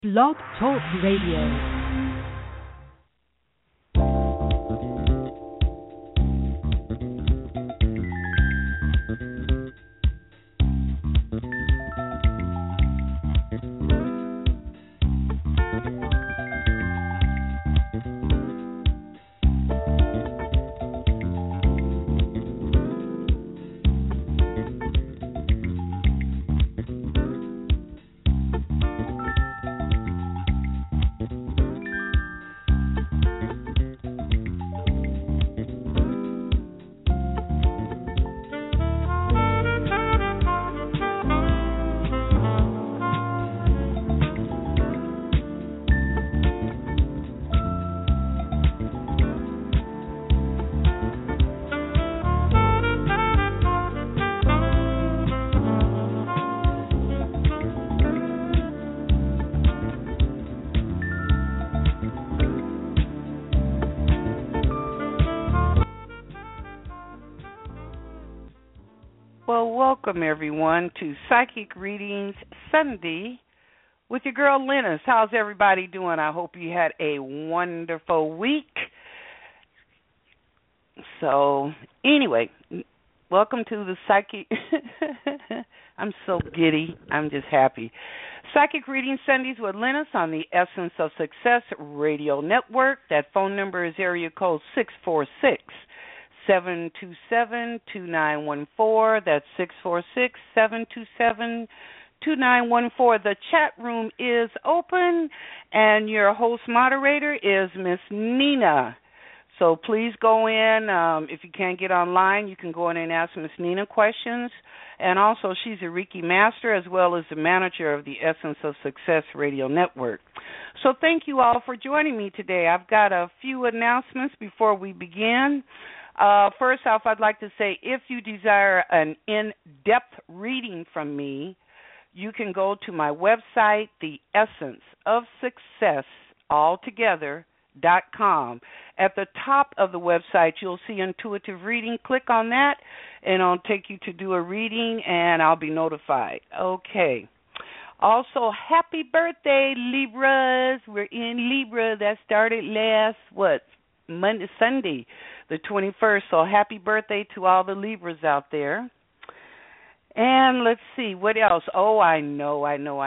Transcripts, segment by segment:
Blog Talk Radio. Well, welcome everyone to Psychic Readings Sunday with your girl Linus. How's everybody doing? I hope you had a wonderful week. So, anyway, welcome to the Psychic. I'm so giddy. I'm just happy. Psychic Reading Sundays with Linus on the Essence of Success Radio Network. That phone number is area code 646-727-2914. That's 646-727-2914. The chat room is open, and your host moderator is Miss Nina. So please go in. If you can't get online, you can go in and ask Miss Nina questions. And also, she's a Reiki master as well as the manager of the Essence of Success Radio Network. So thank you all for joining me today. I've got a few announcements before we begin. First off, I'd like to say if you desire an in-depth reading from me, you can go to my website, The Essence of Success, altogether.com. At the top of the website, you'll see intuitive reading. Click on that, and it'll take you to do a reading, and I'll be notified. Okay. Also, happy birthday, Libras. We're in Libra. That started last, Sunday, the 21st. So happy birthday to all the Libras out there. And let's see, what else? Oh, I know.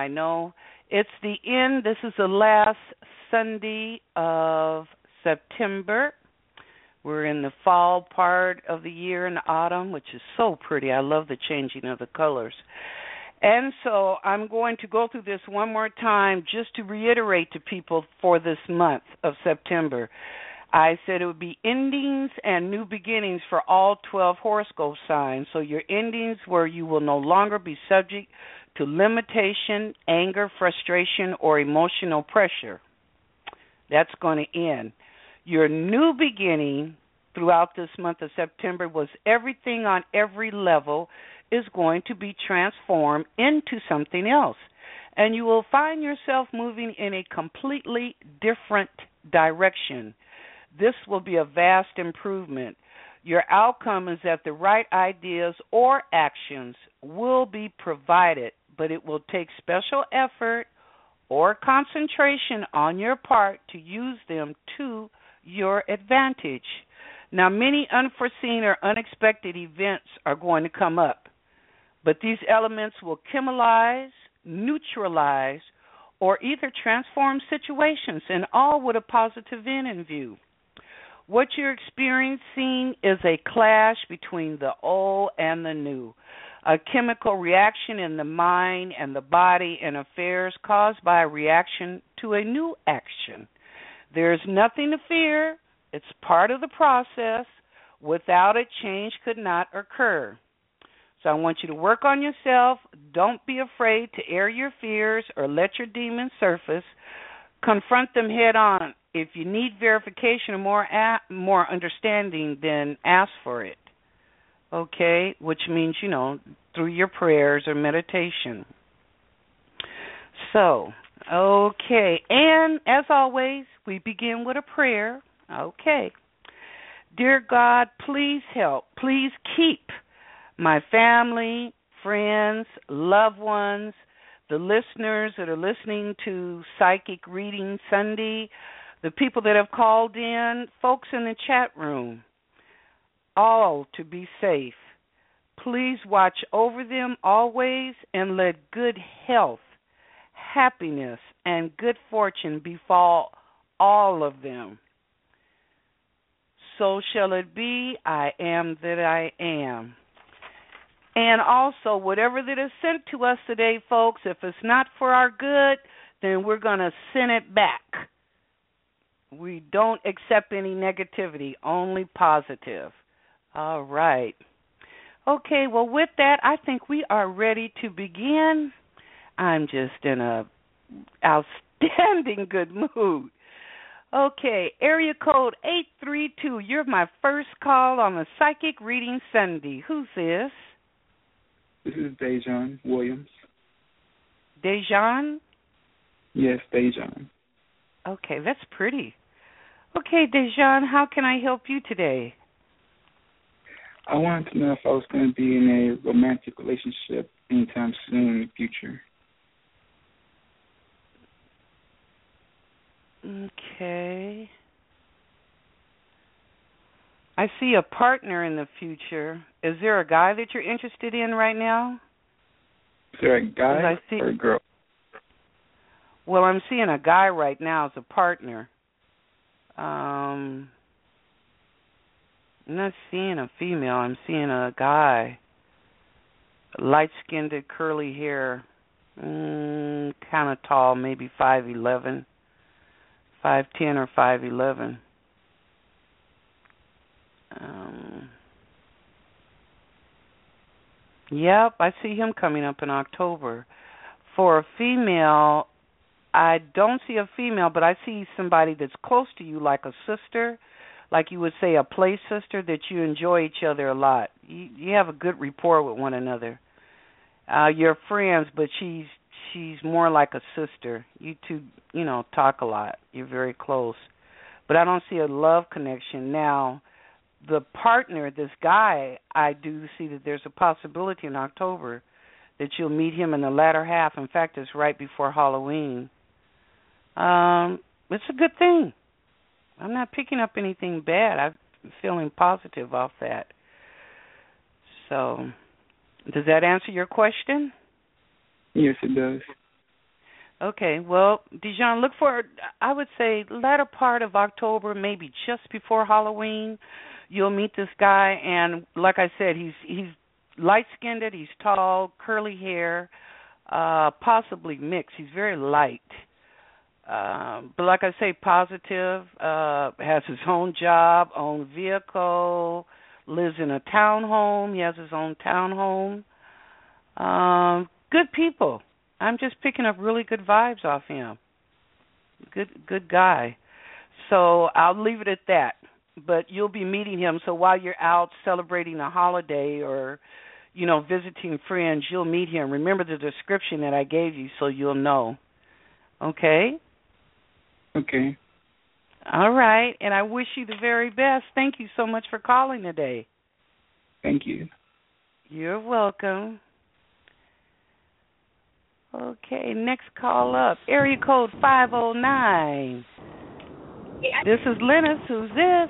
It's the end. This is the last Sunday of September. We're in the fall part of the year in the autumn, which is so pretty. I love the changing of the colors. And so I'm going to go through this one more time just to reiterate to people for this month of September. I said it would be endings and new beginnings for all 12 horoscope signs. So your endings where you will no longer be subject to limitation, anger, frustration, or emotional pressure. That's going to end. Your new beginning throughout this month of September was everything on every level is going to be transformed into something else. And you will find yourself moving in a completely different direction. This will be a vast improvement. Your outcome is that the right ideas or actions will be provided, but it will take special effort or concentration on your part to use them to your advantage. Now, many unforeseen or unexpected events are going to come up, but these elements will chemicalize, neutralize, or either transform situations, and all with a positive end in view. What you're experiencing is a clash between the old and the new, a chemical reaction in the mind and the body and affairs caused by a reaction to a new action. There's nothing to fear. It's part of the process. Without it, change could not occur. So I want you to work on yourself. Don't be afraid to air your fears or let your demons surface. Confront them head on. If you need verification or more understanding, then ask for it. Okay, which means, through your prayers or meditation. So, okay, and as always, we begin with a prayer. Okay. Dear God, please help. Please keep my family, friends, loved ones, the listeners that are listening to Psychic Reading Sunday, the people that have called in, folks in the chat room, all to be safe. Please watch over them always and let good health, happiness, and good fortune befall all of them. So shall it be, I am that I am. And also, whatever that is sent to us today, folks, if it's not for our good, then we're going to send it back. We don't accept any negativity, only positive. All right. Okay, well, with that, I think we are ready to begin. I'm just in a outstanding good mood. Okay, area code 832. You're my first call on the Psychic Reading Sunday. Who's this? This is Dejan Williams. Dejan? Yes, Dejan. Okay, that's pretty. Okay, Dejan, how can I help you today? I wanted to know if I was going to be in a romantic relationship anytime soon in the future. Okay. I see a partner in the future. Is there a guy that you're interested in right now? Is there a guy or a girl? Well, I'm seeing a guy right now as a partner. I'm not seeing a female. I'm seeing a guy. Light-skinned, curly hair. Kind of tall, maybe 5'11", 5'10", or 5'11". Yep, I see him coming up in October. For a female, I don't see a female, but I see somebody that's close to you, like a sister, like you would say a play sister, that you enjoy each other a lot. You have a good rapport with one another. You're friends, but she's more like a sister. You two, talk a lot. You're very close. But I don't see a love connection. Now, the partner, this guy, I do see that there's a possibility in October that you'll meet him in the latter half. In fact, it's right before Halloween. It's a good thing. I'm not picking up anything bad. I'm feeling positive off that. So, does that answer your question? Yes, it does. Okay, well, Dejan, look for, I would say, latter part of October, maybe just before Halloween. You'll meet this guy, and like I said, he's light-skinned, he's tall, curly hair, possibly mixed. He's very light. But like I say, positive, has his own job, own vehicle, lives in a townhome. He has his own townhome. Good people. I'm just picking up really good vibes off him. Good guy. So I'll leave it at that. But you'll be meeting him, so while you're out celebrating a holiday or, visiting friends, you'll meet him. Remember the description that I gave you so you'll know. Okay? Okay. All right, and I wish you the very best. Thank you so much for calling today. Thank you. You're welcome. Okay, next call up. Area code 509. Yeah. This is Lennis. Who's this?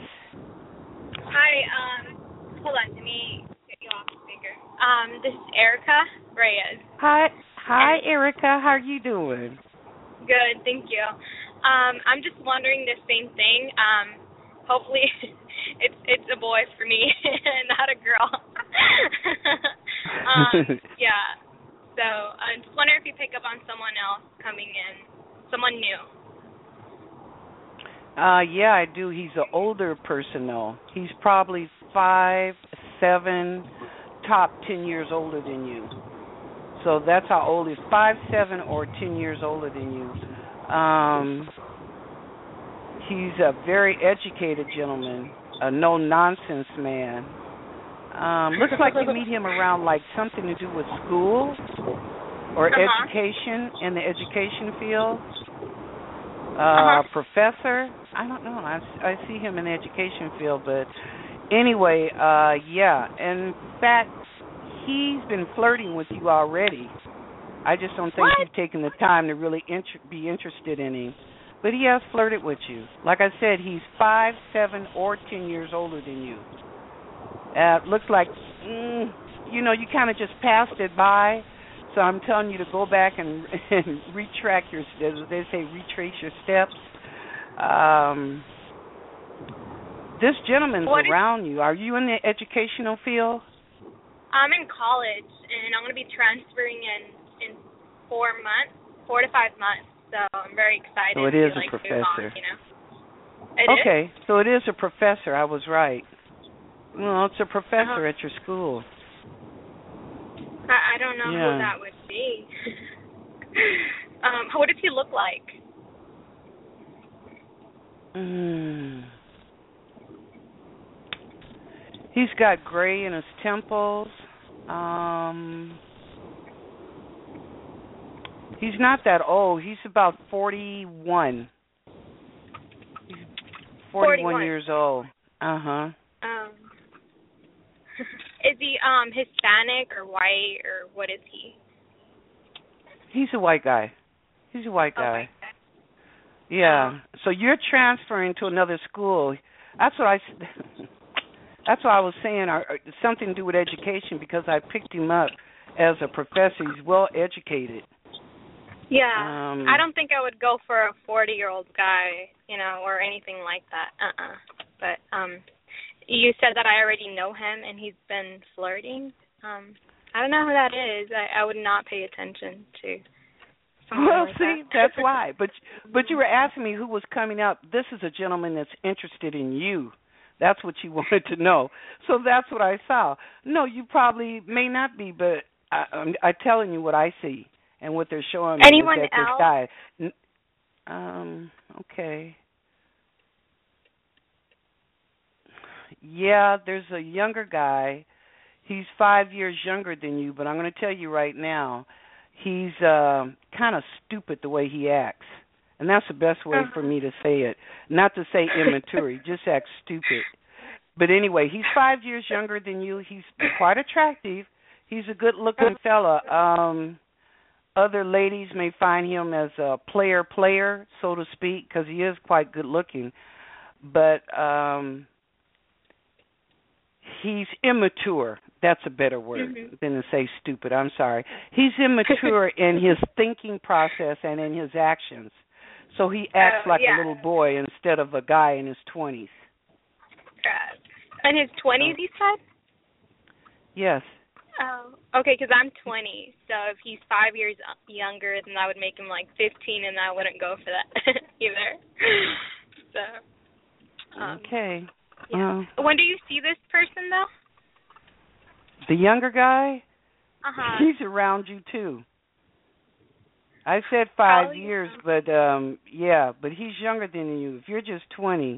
Hi, hold on, let me get you off speaker. This is Erica Reyes. Hi, Erica. How are you doing? Good, thank you. I'm just wondering the same thing. Hopefully it's a boy for me, not a girl. Yeah. So I just wonder if you pick up on someone else coming in, someone new. Yeah, I do. He's an older person, though. He's probably 5, 7, top 10 years older than you. So that's how old he is. 5, 7, or 10 years older than you. He's a very educated gentleman, a no-nonsense man. Looks like you meet him around, like, something to do with school or education, in the education field. Professor, I don't know. I see him in the education field, but anyway, yeah. In fact, he's been flirting with you already. I just don't think What? you've taken the time to really be interested in him. But he has flirted with you. Like I said, he's 5, 7, or 10 years older than you. Looks like, you kind of just passed it by. So I'm telling you to go back and retrace your steps. This gentleman's around you. Are you in the educational field? I'm in college, and I'm going to be transferring in 4 to 5 months. So I'm very excited. So it is to, a professor. Move on, It okay, so it is a professor. I was right. Well, it's a professor at your school. I don't know who that would be. What does he look like? He's got gray in his temples. He's not that old. He's about 41. He's 41 years old. Uh-huh. Is he Hispanic or white, or what is he? He's a white guy. Okay. Yeah. So you're transferring to another school. That's what I was saying. Something to do with education, because I picked him up as a professor. He's well educated. Yeah. I don't think I would go for a 40-year-old guy, or anything like that. But you said that I already know him and he's been flirting. I don't know who that is. I would not pay attention to someone like that. That's why. But you were asking me who was coming up. This is a gentleman that's interested in you. That's what you wanted to know. So that's what I saw. No, you probably may not be, but I'm telling you what I see and what they're showing me. Anyone is that else? This guy. Okay. Yeah, there's a younger guy. He's 5 years younger than you, but I'm going to tell you right now, he's kind of stupid the way he acts. And that's the best way for me to say it. Not to say immature, he just acts stupid. But anyway, he's 5 years younger than you. He's quite attractive. He's a good-looking fella. Other ladies may find him as a player, so to speak, because he is quite good-looking. But he's immature. That's a better word than to say stupid. I'm sorry. He's immature in his thinking process and in his actions. So he acts like a little boy instead of a guy in his 20s. In his 20s, you said? Yes. Oh, okay, because I'm 20. So if he's 5 years younger, then that would make him like 15, and I wouldn't go for that either. So. Okay. Yeah. When do you see this person, though? The younger guy? Uh-huh. He's around you, too. I said 5 years, but but he's younger than you. If you're just 20,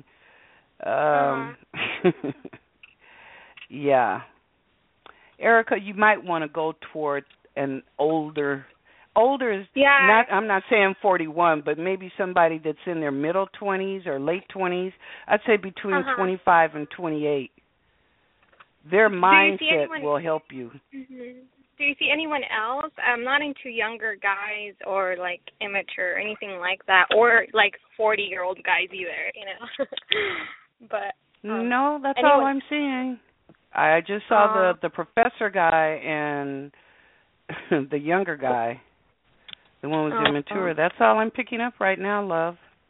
yeah. Erica, you might want to go toward an older is not, I'm not saying 41, but maybe somebody that's in their middle 20s or late 20s. I'd say between 25 and 28. Their mindset will help you. Mm-hmm. Do you see anyone else? I'm not into younger guys or like immature or anything like that, or like 40-year-old guys either, But no, that's all I'm seeing. I just saw the professor guy and the younger guy. The one was immature. That's all I'm picking up right now, love.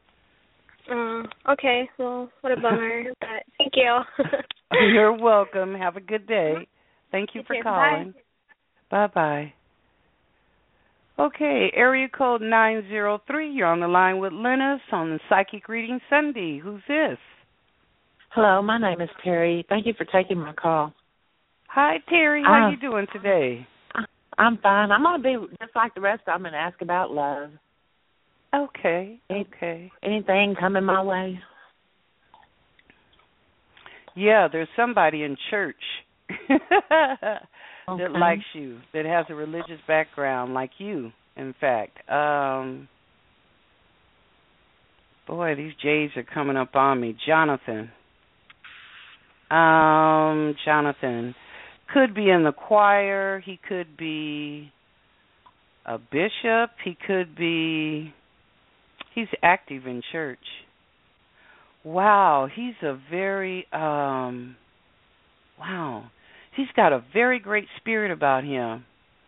Okay. Well, what a bummer. But thank you. You're welcome. Have a good day. Thank you for calling. Bye-bye. Okay, area code 903. You're on the line with Lennis on the Psychic Reading Sunday. Who's this? Hello, my name is Terry. Thank you for taking my call. Hi, Terry. How you doing today? I'm fine. I'm going to be just like the rest of them and ask about love. Okay. Anything coming my way? Yeah, there's somebody in church that likes you, that has a religious background like you, in fact. Boy, these J's are coming up on me. Jonathan could be in the choir. He could be a bishop. He could be, he's active in church. Wow, he's a very, he's got a very great spirit about him.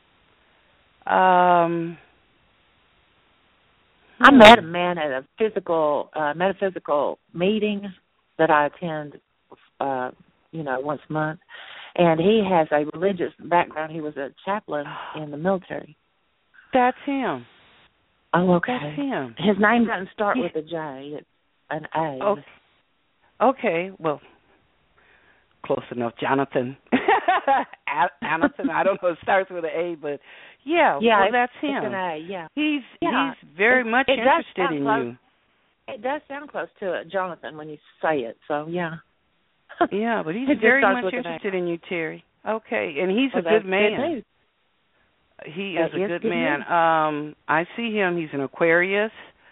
I met a man at a metaphysical meeting that I attend, once a month, and he has a religious background. He was a chaplain in the military. That's him. Oh, okay. That's him. His name doesn't start with a J. It's an A. Okay. Well, close enough. Jonathan. Jonathan, I don't know. It starts with an A, but well, that's him. It's an A, yeah. He's very much interested in you. It does sound close to it, Jonathan, when you say it. So yeah. Yeah, but he's very much interested in you, Terry. Okay, and he's a good man. He is a good man. I see him. He's an Aquarius,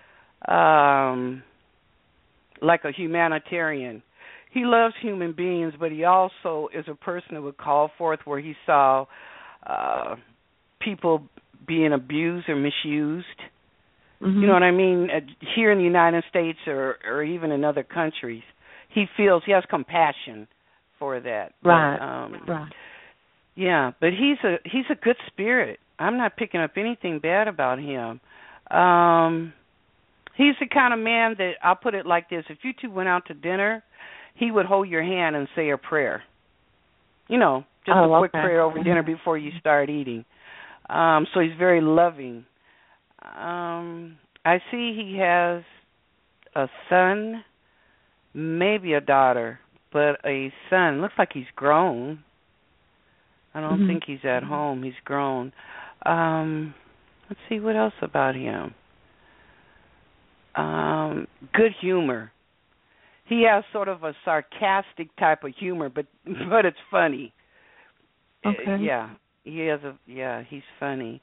like a humanitarian. He loves human beings, but he also is a person who would call forth where he saw people being abused or misused. Mm-hmm. You know what I mean? Here in the United States or even in other countries, he has compassion for that. Right. Right. Yeah, but he's a good spirit. I'm not picking up anything bad about him. He's the kind of man that, I'll put it like this: if you two went out to dinner, he would hold your hand and say a prayer. Just a quick prayer over dinner before you start eating. So he's very loving. I see he has a son, maybe a daughter, but a son. Looks like he's grown. I don't think he's at home. He's grown. Let's see what else about him. Good humor. He has sort of a sarcastic type of humor, but it's funny. Okay. Yeah, he's funny.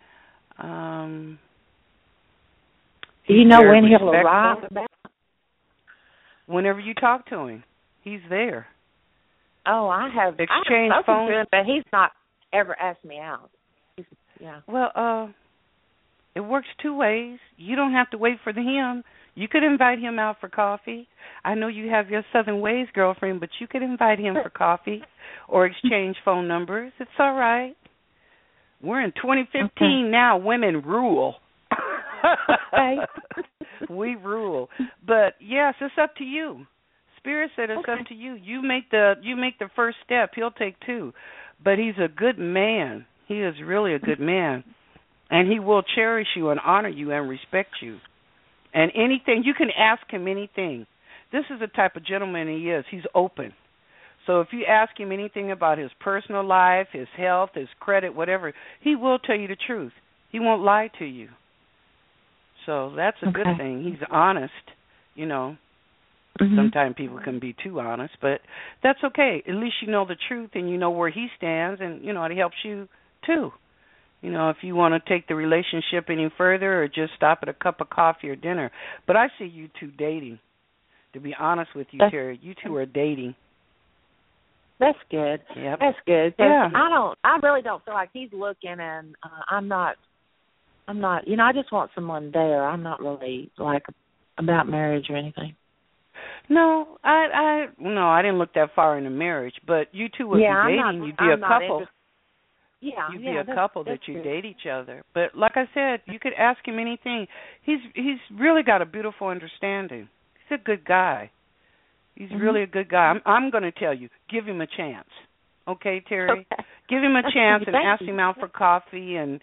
Do you know when he'll arrive? Whenever you talk to him, he's there. Oh, I have exchanged phones to him, but he's not ever asked me out. Well, it works two ways. You don't have to wait for him. You could invite him out for coffee. I know you have your Southern Ways girlfriend, but you could invite him for coffee or exchange phone numbers. It's all right. We're in 2015 now. Women rule. Okay. We rule. But yes, it's up to you. Spirit said it's up to you. You make the first step. He'll take two. But he's a good man. He is really a good man. And he will cherish you and honor you and respect you. And anything, you can ask him anything. This is the type of gentleman he is. He's open. So if you ask him anything about his personal life, his health, his credit, whatever, he will tell you the truth. He won't lie to you. So that's a good thing. He's honest, Sometimes people can be too honest, but that's okay. At least you know the truth and you know where he stands, and, it helps you too. If you want to take the relationship any further or just stop at a cup of coffee or dinner. But I see you two dating. To be honest with you, Terry, you two are dating. That's good. Yep. That's good. Yeah. I really don't feel like he's looking, and I'm not. I just want someone there. I'm not really about marriage or anything. No, I didn't look that far into marriage, but you two would be dating. You'd be a couple. You'd be a couple that you date each other. But like I said, you could ask him anything. He's really got a beautiful understanding. He's a good guy. He's really a good guy. I'm going to tell you, give him a chance. Okay, Terry? Okay. Give him a chance and ask him out for coffee and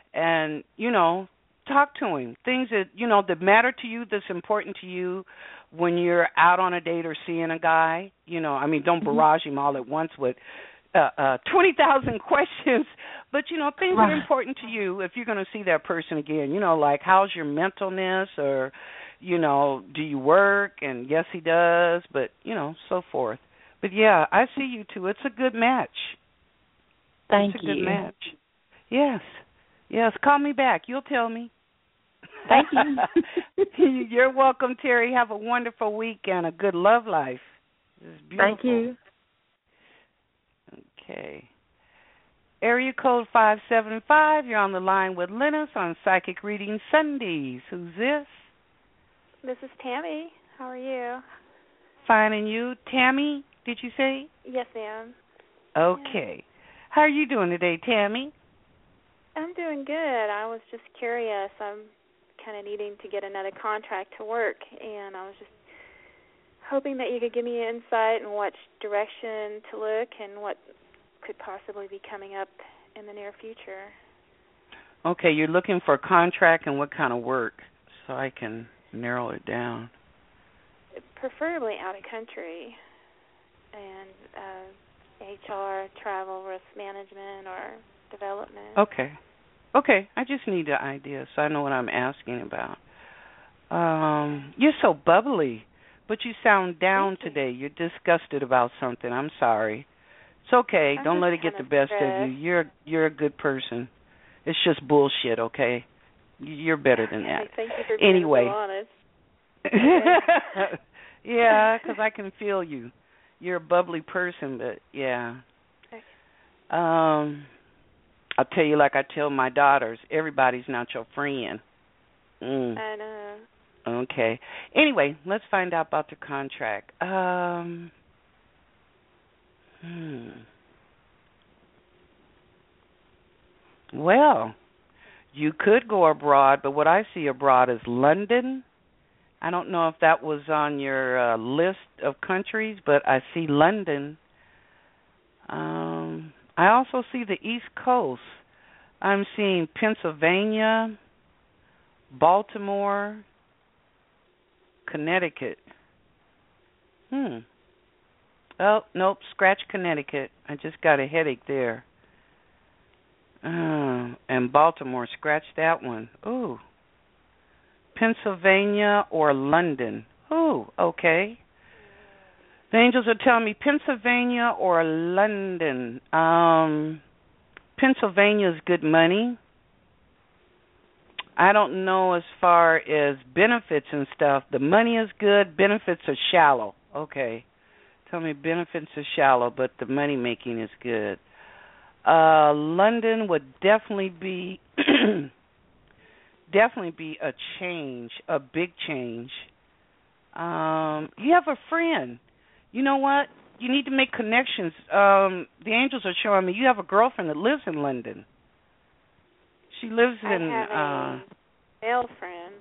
talk to him. Things that, that matter to you, that's important to you when you're out on a date or seeing a guy. Don't barrage him all at once with 20,000 questions, but things that are important to you if you're going to see that person again. Like how's your mentalness, or do you work? And yes, he does, but so forth. But yeah, I see you two. It's a good match. Thank you. It's a good match. Yes. Call me back. You'll tell me. Thank you. You're welcome, Terry. Have a wonderful week and a good love life. This is beautiful. Thank you. Okay. Area code 575. You're on the line with Linus on Psychic Reading Sundays. Who's this? This is Tammy. How are you? Fine, and you? Tammy, did you say? Yes, ma'am. Okay. Yeah. How are you doing today, Tammy? I'm doing good. I was just curious. I'm kind of needing to get another contract to work, and I was just hoping that you could give me insight in what direction to look and what could possibly be coming up in the near future. Okay, you're looking for a contract and what kind of work, so I can narrow it down. Preferably out of country, and HR, travel, risk management, or development. Okay, I just need an idea so I know what I'm asking about. You're so bubbly, but you sound down today. You're disgusted about something. I'm sorry. It's okay. Don't let it get the best of you. You're a good person. It's just bullshit, okay? You're better than that. Thank you for being so honest. Yeah, because I can feel you. You're a bubbly person, but yeah. Okay. I'll tell you like I tell my daughters, everybody's not your friend. I know. Okay. Anyway, let's find out about the contract. Well, you could go abroad, but what I see abroad is London. I don't know if that was on your list of countries, but I see London. I also see the East Coast. I'm seeing Pennsylvania, Baltimore, Connecticut. Oh, nope, scratch Connecticut. I just got a headache there. And Baltimore, scratch that one. Ooh. Pennsylvania or London. Ooh, okay. The angels are telling me Pennsylvania or London. Pennsylvania is good money. I don't know as far as benefits and stuff. The money is good. Benefits are shallow. Okay. Tell me benefits are shallow, but the money making is good. London would definitely be a change, a big change. You have a friend. You know what? You need to make connections. The angels are showing me you have a girlfriend that lives in London. She lives in. I have a male friend.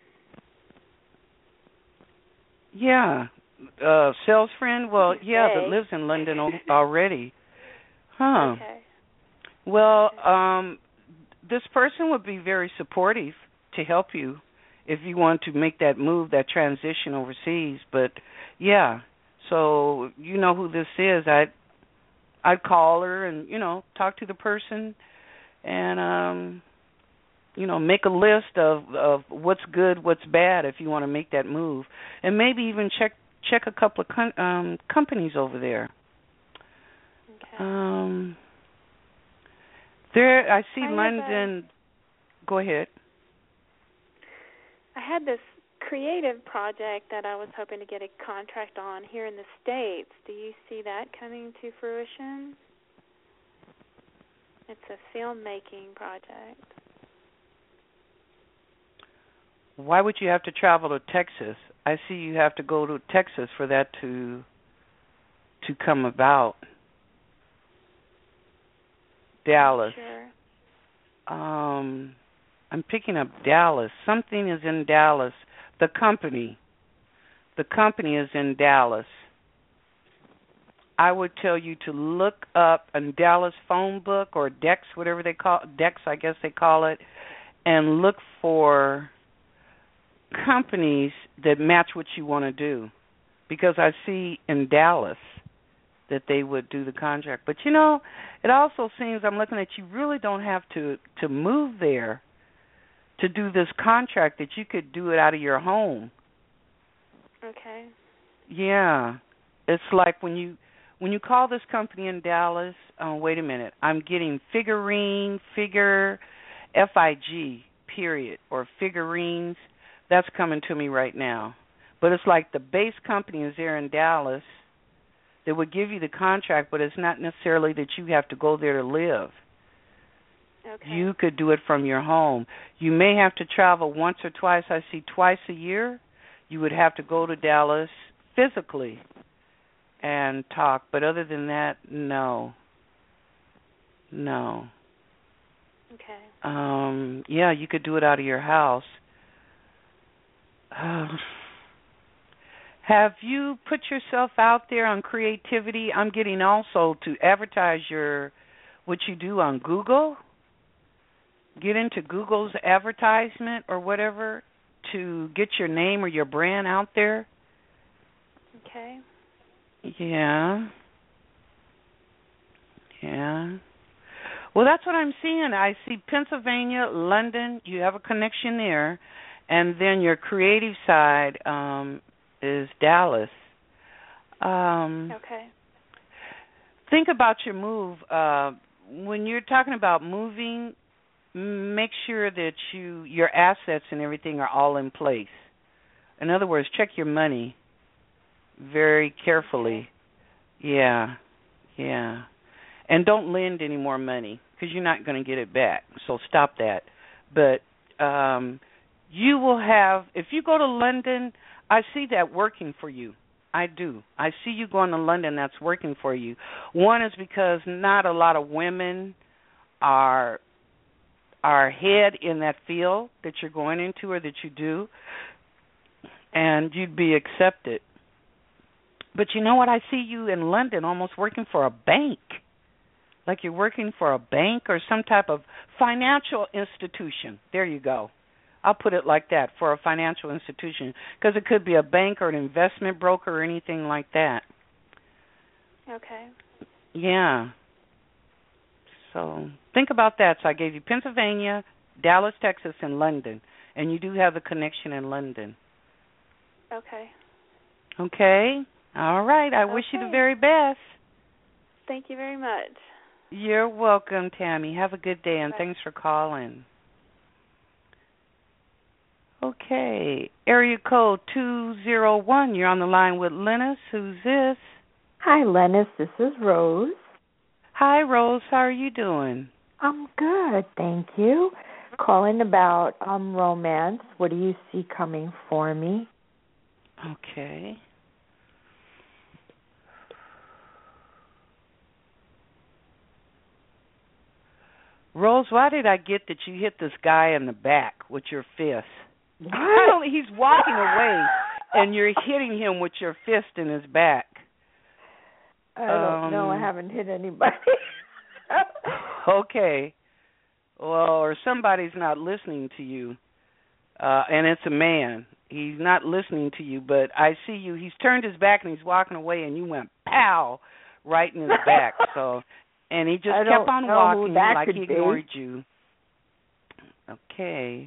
Yeah, sales friend. Well, yeah, that lives in London already. Huh. Okay. Well, this person would be very supportive to help you if you want to make that move, that transition overseas. But yeah, so you know who this is. I'd call her and talk to the person and make a list of what's good, what's bad if you want to make that move, and maybe even check a couple of companies over there. Okay. I see London. Go ahead. I had this creative project that I was hoping to get a contract on here in the States. Do you see that coming to fruition? It's a filmmaking project. Why would you have to travel to Texas? I see you have to go to Texas for that to come about. Dallas. Sure. I'm picking up Dallas. Something is in Dallas. The company is in Dallas. I would tell you to look up a Dallas phone book or Dex, whatever they call it, Dex, I guess they call it, and look for companies that match what you want to do. Because I see in Dallas that they would do the contract. But it also seems, I'm looking at, you really don't have to move there to do this contract, that you could do it out of your home. Okay. Yeah. It's like when you call this company in Dallas, wait a minute, I'm getting figure, F-I-G, period, or figurines. That's coming to me right now. But it's like the base company is there in Dallas. They would give you the contract, but it's not necessarily that you have to go there to live. Okay. You could do it from your home. You may have to travel once or twice. I see twice a year. You would have to go to Dallas physically and talk. But other than that, no. No. Okay. Yeah, you could do it out of your house. Have you put yourself out there on creativity? I'm getting also to advertise what you do on Google. Get into Google's advertisement or whatever to get your name or your brand out there. Okay. Yeah. Yeah. Well, that's what I'm seeing. I see Pennsylvania, London. You have a connection there. And then your creative side is Dallas. Okay. Think about your move. When you're talking about moving, make sure that your assets and everything are all in place. In other words, check your money very carefully. Yeah. And don't lend any more money because you're not going to get it back. So stop that. But you will have, if you go to London, I see that working for you. I do. I see you going to London, that's working for you. One is because not a lot of women are ahead in that field that you're going into or that you do, and you'd be accepted. But you know what? I see you in London almost working for a bank, like you're working for a bank or some type of financial institution. There you go. I'll put it like that, for a financial institution, because it could be a bank or an investment broker or anything like that. Okay. Yeah. So think about that. So I gave you Pennsylvania, Dallas, Texas, and London, and you do have a connection in London. Okay. Okay. All right. I wish you the very best. Thank you very much. You're welcome, Tammy. Have a good day, and thanks for calling. Okay. Area code 201. You're on the line with Lennis. Who's this? Hi, Lennis. This is Rose. Hi, Rose. How are you doing? I'm good, thank you. Calling about romance. What do you see coming for me? Okay. Rose, why did I get that you hit this guy in the back with your fist? He's walking away, and you're hitting him with your fist in his back. I don't know. I haven't hit anybody. Okay. Well, or somebody's not listening to you, and it's a man. He's not listening to you, but I see you. He's turned his back, and he's walking away, and you went, pow, right in his back. And he just kept on walking like he ignored you. Okay.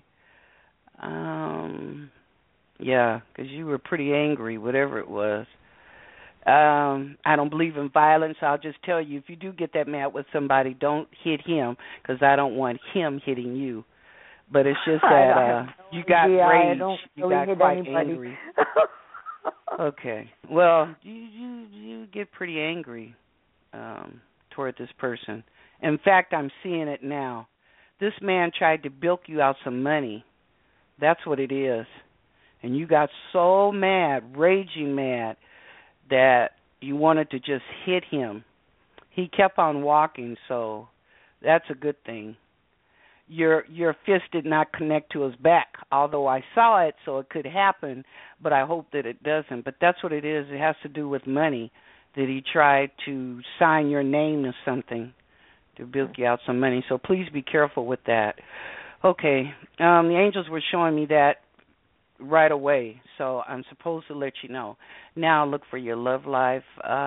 Yeah, because you were pretty angry, whatever it was. I don't believe in violence. I'll just tell you, if you do get that mad with somebody, don't hit him, because I don't want him hitting you. But it's just that you got rage. You got quite angry. Okay. Well, you get pretty angry toward this person. In fact, I'm seeing it now. This man tried to bilk you out some money. That's what it is. And you got so mad, raging mad, that you wanted to just hit him. He kept on walking, so that's a good thing. Your fist did not connect to his back, although I saw it, so it could happen, but I hope that it doesn't. But that's what it is. It has to do with money, that he tried to sign your name to something to bilk you out some money. So please be careful with that. Okay. The angels were showing me that right away, so I'm supposed to let you know. Now look for your love life.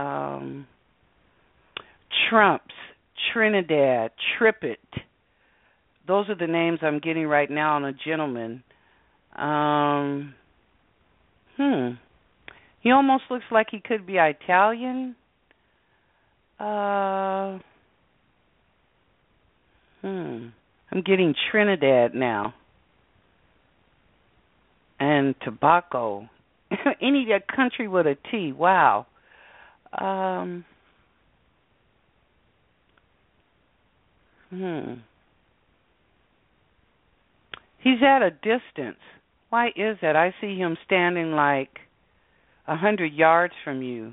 Trumps, Trinidad, Trippett. Those are the names I'm getting right now on a gentleman. He almost looks like he could be Italian. I'm getting Trinidad now. And Tobacco. Any country with a T. Wow. He's at a distance. Why is that? I see him standing like 100 yards from you.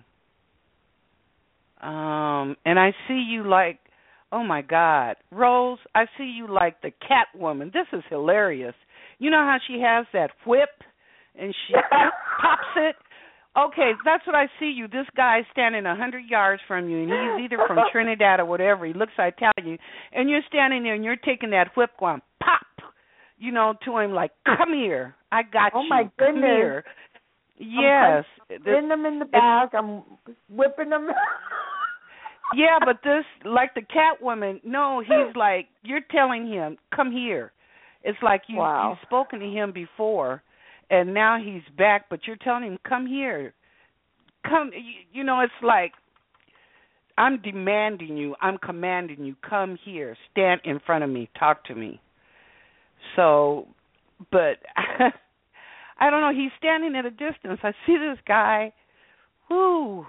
And I see you like, oh my God, Rose, I see you like the Catwoman. This is hilarious. You know how she has that whip and she pops it? Okay, that's what I see you. This guy standing 100 yards from you, and he's either from Trinidad or whatever. He looks Italian, and you're standing there and you're taking that whip going pop, you know, to him like, come here, I got you. Oh my goodness. Come here. Yes. I'm putting them in the back. I'm whipping them. Yeah, but this, like the Catwoman, no, he's like, you're telling him, come here. It's like you've spoken to him before, and now he's back, but you're telling him, come here. Come, you know, it's like, I'm demanding you, I'm commanding you, come here, stand in front of me, talk to me. So, but I don't know, he's standing at a distance. I see this guy, whoo.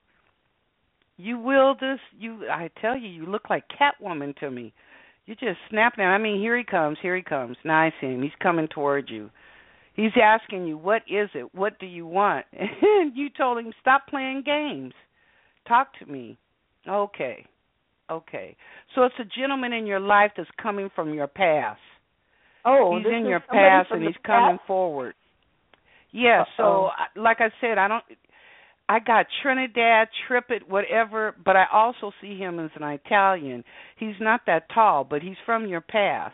I tell you, you look like Catwoman to me. You're just snapping at him. I mean, here he comes. Now I see him. He's coming toward you. He's asking you, what is it? What do you want? And you told him, stop playing games. Talk to me. Okay. So it's a gentleman in your life that's coming from your past. Oh, he's in your past and he's coming forward. Yeah, so like I said, I got Trinidad, Tripit, whatever, but I also see him as an Italian. He's not that tall, but he's from your past.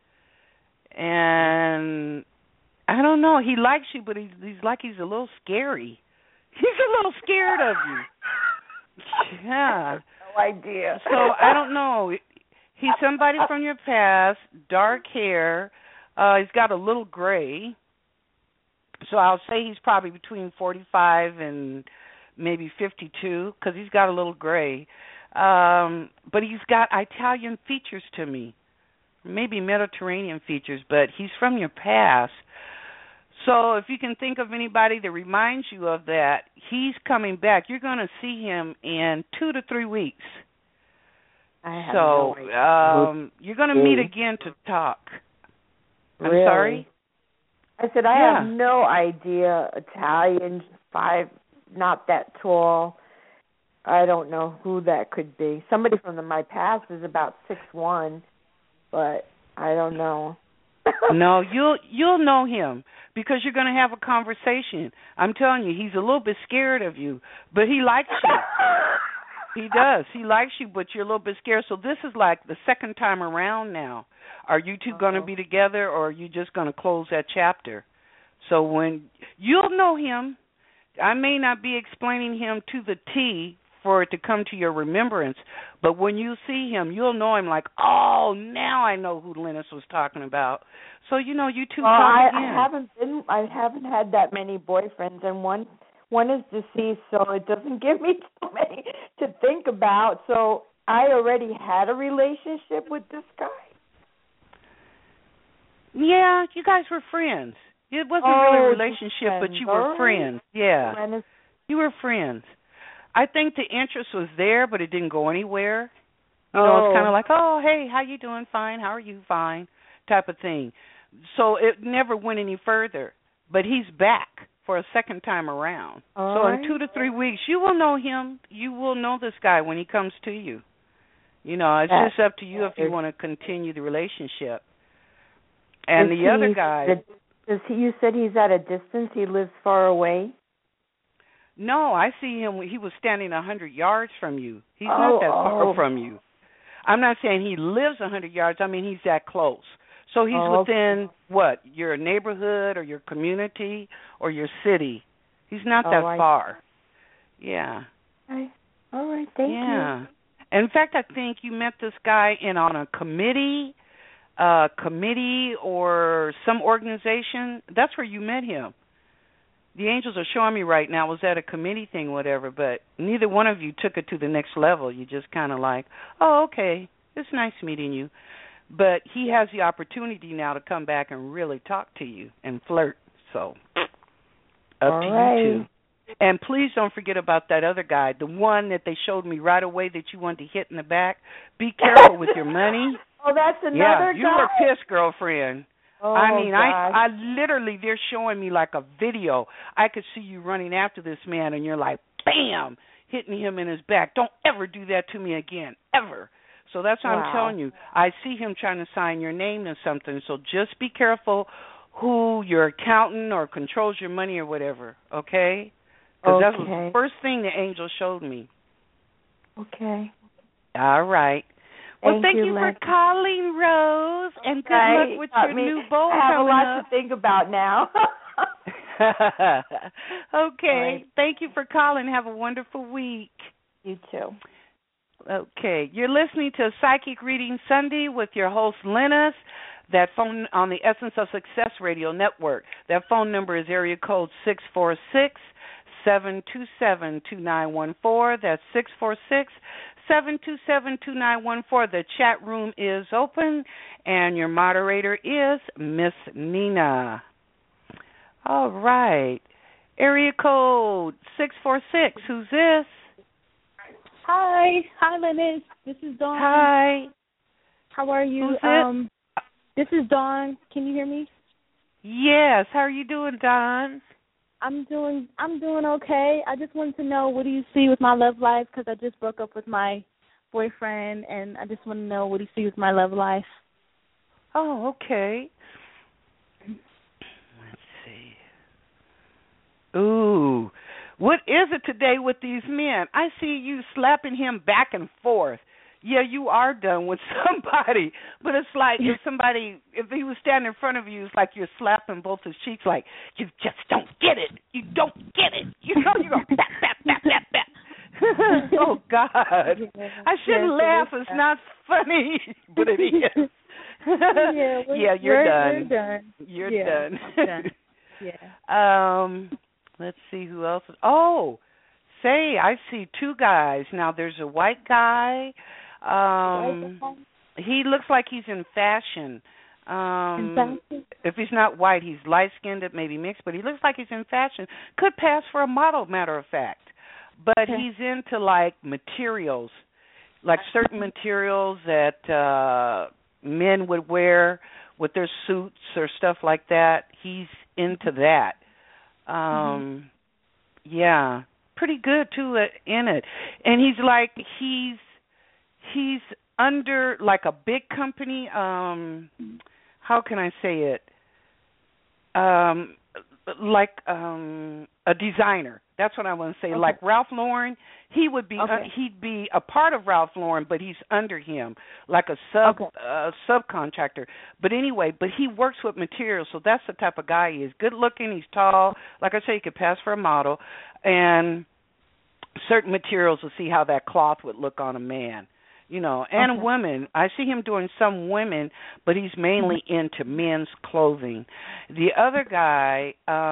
And I don't know, he likes you, but he's like he's a little scary. He's a little scared of you. Yeah. No idea. So I don't know. He's somebody from your past, dark hair. He's got a little gray. So I'll say he's probably between 45 and maybe 52, because he's got a little gray. But he's got Italian features to me, maybe Mediterranean features, but he's from your past. So if you can think of anybody that reminds you of that, he's coming back. You're going to see him in 2 to 3 weeks. I have no idea. You're going to meet again to talk. Really? I'm sorry? I said, I have no idea. Italian, 5, not that tall. I don't know who that could be. Somebody from my past is about 6'1", but I don't know. No, you'll know him because you're going to have a conversation. I'm telling you, he's a little bit scared of you, but he likes you. He does. He likes you, but you're a little bit scared. So this is like the second time around now. Are you two going to be together, or are you just going to close that chapter? So when you'll know him, I may not be explaining him to the T for it to come to your remembrance, but when you see him, you'll know him like, oh, now I know who Lennis was talking about. So you know, you two talk again. I haven't had that many boyfriends, and one is deceased, so it doesn't give me so many to think about. So I already had a relationship with this guy. Yeah, you guys were friends. It wasn't really a relationship, but you were friends. Yeah, you were friends. I think the interest was there, but it didn't go anywhere. You know, it's kind of like, oh, hey, how you doing? Fine. How are you? Fine, type of thing. So it never went any further. But he's back for a second time around. So in 2 to 3 weeks, you will know him. You will know this guy when he comes to you. You know, it's just up to you if you want to continue the relationship. And the other guy... You said he's at a distance? He lives far away? No, I see him. He was standing 100 yards from you. He's not that far from you. I'm not saying he lives 100 yards. I mean, he's that close. So he's within, what, your neighborhood or your community or your city. He's not that far. Yeah. Okay. All right, thank you. In fact, I think you met this guy on a committee or some organization. That's where you met him. The angels are showing me right now, was that a committee thing, whatever, but neither one of you took it to the next level. You just kind of like, oh, okay, it's nice meeting you. But he has the opportunity now to come back and really talk to you and flirt. So up to you two. And please don't forget about that other guy, the one that they showed me right away that you wanted to hit in the back. Be careful with your money. Oh, that's another guy? Yeah, you were pissed, girlfriend. I mean, gosh. I literally, they're showing me like a video. I could see you running after this man, and you're like, bam, hitting him in his back. Don't ever do that to me again, ever. So that's what I'm telling you. I see him trying to sign your name to something, so just be careful who your accountant or controls your money or whatever, okay? Because that was the first thing the angel showed me. Okay. All right. Well, thank you Leslie. for calling, Rose, and good luck with your new bowl I have a coming lot up. to think about now. Okay. Right. Thank you for calling. Have a wonderful week. You too. Okay. You're listening to Psychic Reading Sunday with your host, Lennis. That phone on the Essence of Success Radio Network. That phone number is area code 646-727-2914. That's 646-727-2914. The chat room is open, and your moderator is Miss Nina. All right. Area code 646. Who's this? Hi. Hi, Lennis. This is Dawn. Hi. How are you? Who's it? This is Dawn. Can you hear me? Yes. How are you doing, Dawn? I'm doing okay. I just wanted to know, what do you see with my love life? Because I just broke up with my boyfriend, and I just want to know, what do you see with my love life? Oh, okay. Let's see. Ooh. What is it today with these men? I see you slapping him back and forth. Yeah, you are done with somebody. But it's like if he was standing in front of you, it's like you're slapping both his cheeks like, you just don't get it. You don't get it. You know, you're going bap, bap, bap, bap, bap. Oh, God. I shouldn't laugh. It's not funny, but it is. You're done. You're done. Yeah. Let's see who else. Oh, I see two guys. Now, there's a white guy. He looks like he's in fashion. If he's not white, he's light-skinned, maybe mixed, but he looks like he's in fashion. Could pass for a model, matter of fact. But he's into, like, materials, like certain materials that men would wear with their suits or stuff like that. He's into that. Yeah, pretty good, too, in it. And he's under like a big company, how can I say it? Like a designer. That's what I want to say. Okay. Like Ralph Lauren, he would be he'd be a part of Ralph Lauren, but he's under him, like a subcontractor. But anyway, he works with materials, so that's the type of guy he is. Good looking, he's tall. Like I say, he could pass for a model, and certain materials will see how that cloth would look on a man. You know, and women. I see him doing some women, but he's mainly into men's clothing. The other guy,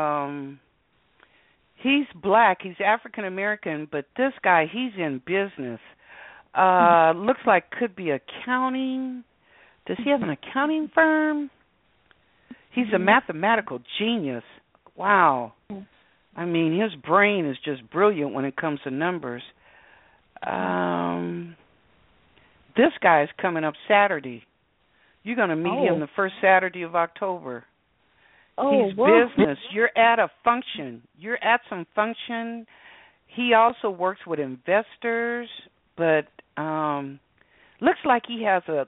he's black. He's African American, but this guy, he's in business. Looks like could be accounting. Does he have an accounting firm? He's a mathematical genius. Wow. I mean, his brain is just brilliant when it comes to numbers. This guy is coming up Saturday. You're going to meet him the first Saturday of October. He's business. You're at a function. You're at some function. He also works with investors, but looks like he has a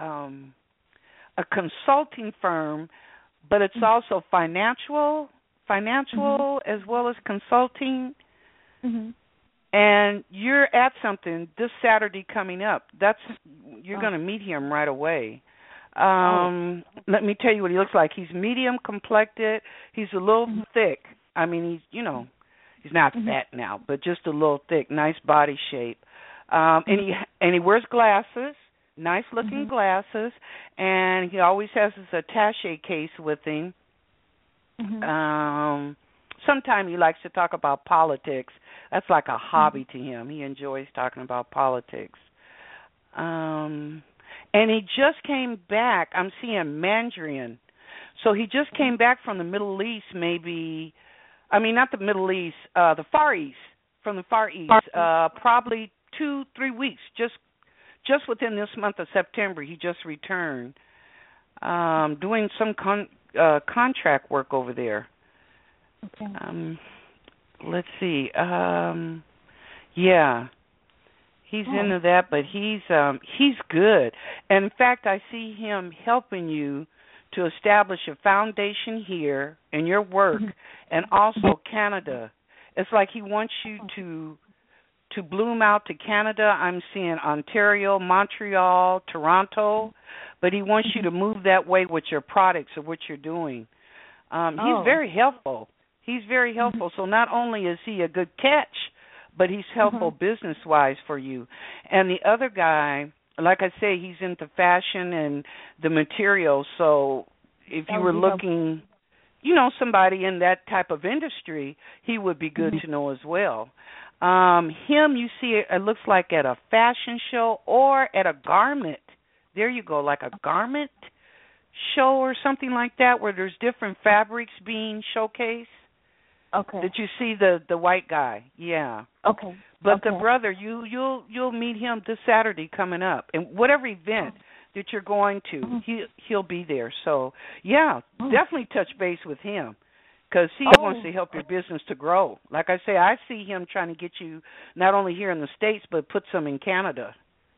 consulting firm, but it's also financial as well as consulting. And you're at something this Saturday coming up. You're going to meet him right away. Let me tell you what he looks like. He's medium complected. He's a little thick. I mean, he's not fat now, but just a little thick. Nice body shape. And he wears glasses, nice looking glasses, and he always has his attaché case with him. Sometimes he likes to talk about politics. That's like a hobby to him. He enjoys talking about politics. And he just came back. I'm seeing Mandarin. So he just came back from the Middle East, not the Middle East, the Far East, from the Far East, probably 2-3 weeks, just within this month of September, he just returned. doing some contract work over there. Okay. Let's see. Yeah. He's into that, but he's good. And in fact, I see him helping you to establish a foundation here in your work and also Canada. It's like he wants you to bloom out to Canada. I'm seeing Ontario, Montreal, Toronto, but he wants you to move that way with your products or what you're doing. He's very helpful. He's very helpful. So not only is he a good catch, but he's helpful business-wise for you. And the other guy, like I say, he's into fashion and the materials. So if you were looking, somebody in that type of industry, he would be good to know as well. Him, you see, it looks like at a fashion show or at a garment. There you go, like a garment show or something like that, where there's different fabrics being showcased. Okay. That you see the white guy, yeah. Okay. But the brother, you'll meet him this Saturday coming up, and whatever event that you're going to, he'll be there. So yeah, definitely touch base with him because he wants to help your business to grow. Like I say, I see him trying to get you not only here in the States but put some in Canada,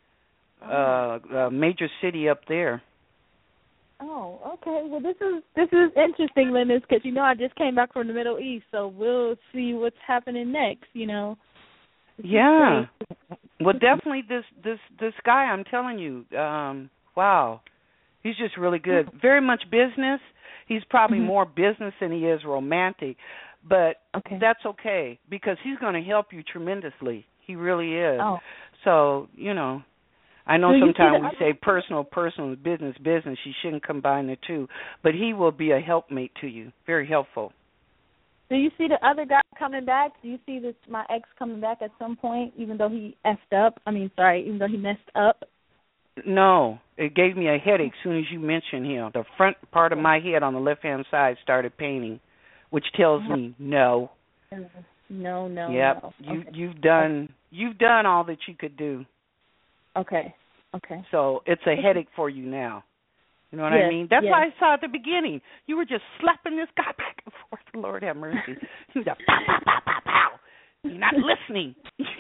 a major city up there. Oh, okay. Well, this is interesting, Linus, because I just came back from the Middle East, so we'll see what's happening next. Yeah. Well, definitely this guy. I'm telling you, wow, he's just really good. Very much business. He's probably more business than he is romantic, but that's okay because he's going to help you tremendously. He really is. Oh. So I know sometimes we say personal, business. You shouldn't combine the two. But he will be a helpmate to you, very helpful. Do you see the other guy coming back? Do you see my ex coming back at some point, even though he even though he messed up? No, it gave me a headache as soon as you mentioned him. The front part of my head on the left-hand side started paining, which tells me no. No. Yep, no. You've done all that you could do. Okay. So it's a headache for you now. You know what I mean? That's why I saw at the beginning. You were just slapping this guy back and forth. Lord have mercy. He was like, pow, pow, pow, pow, pow. You're not listening,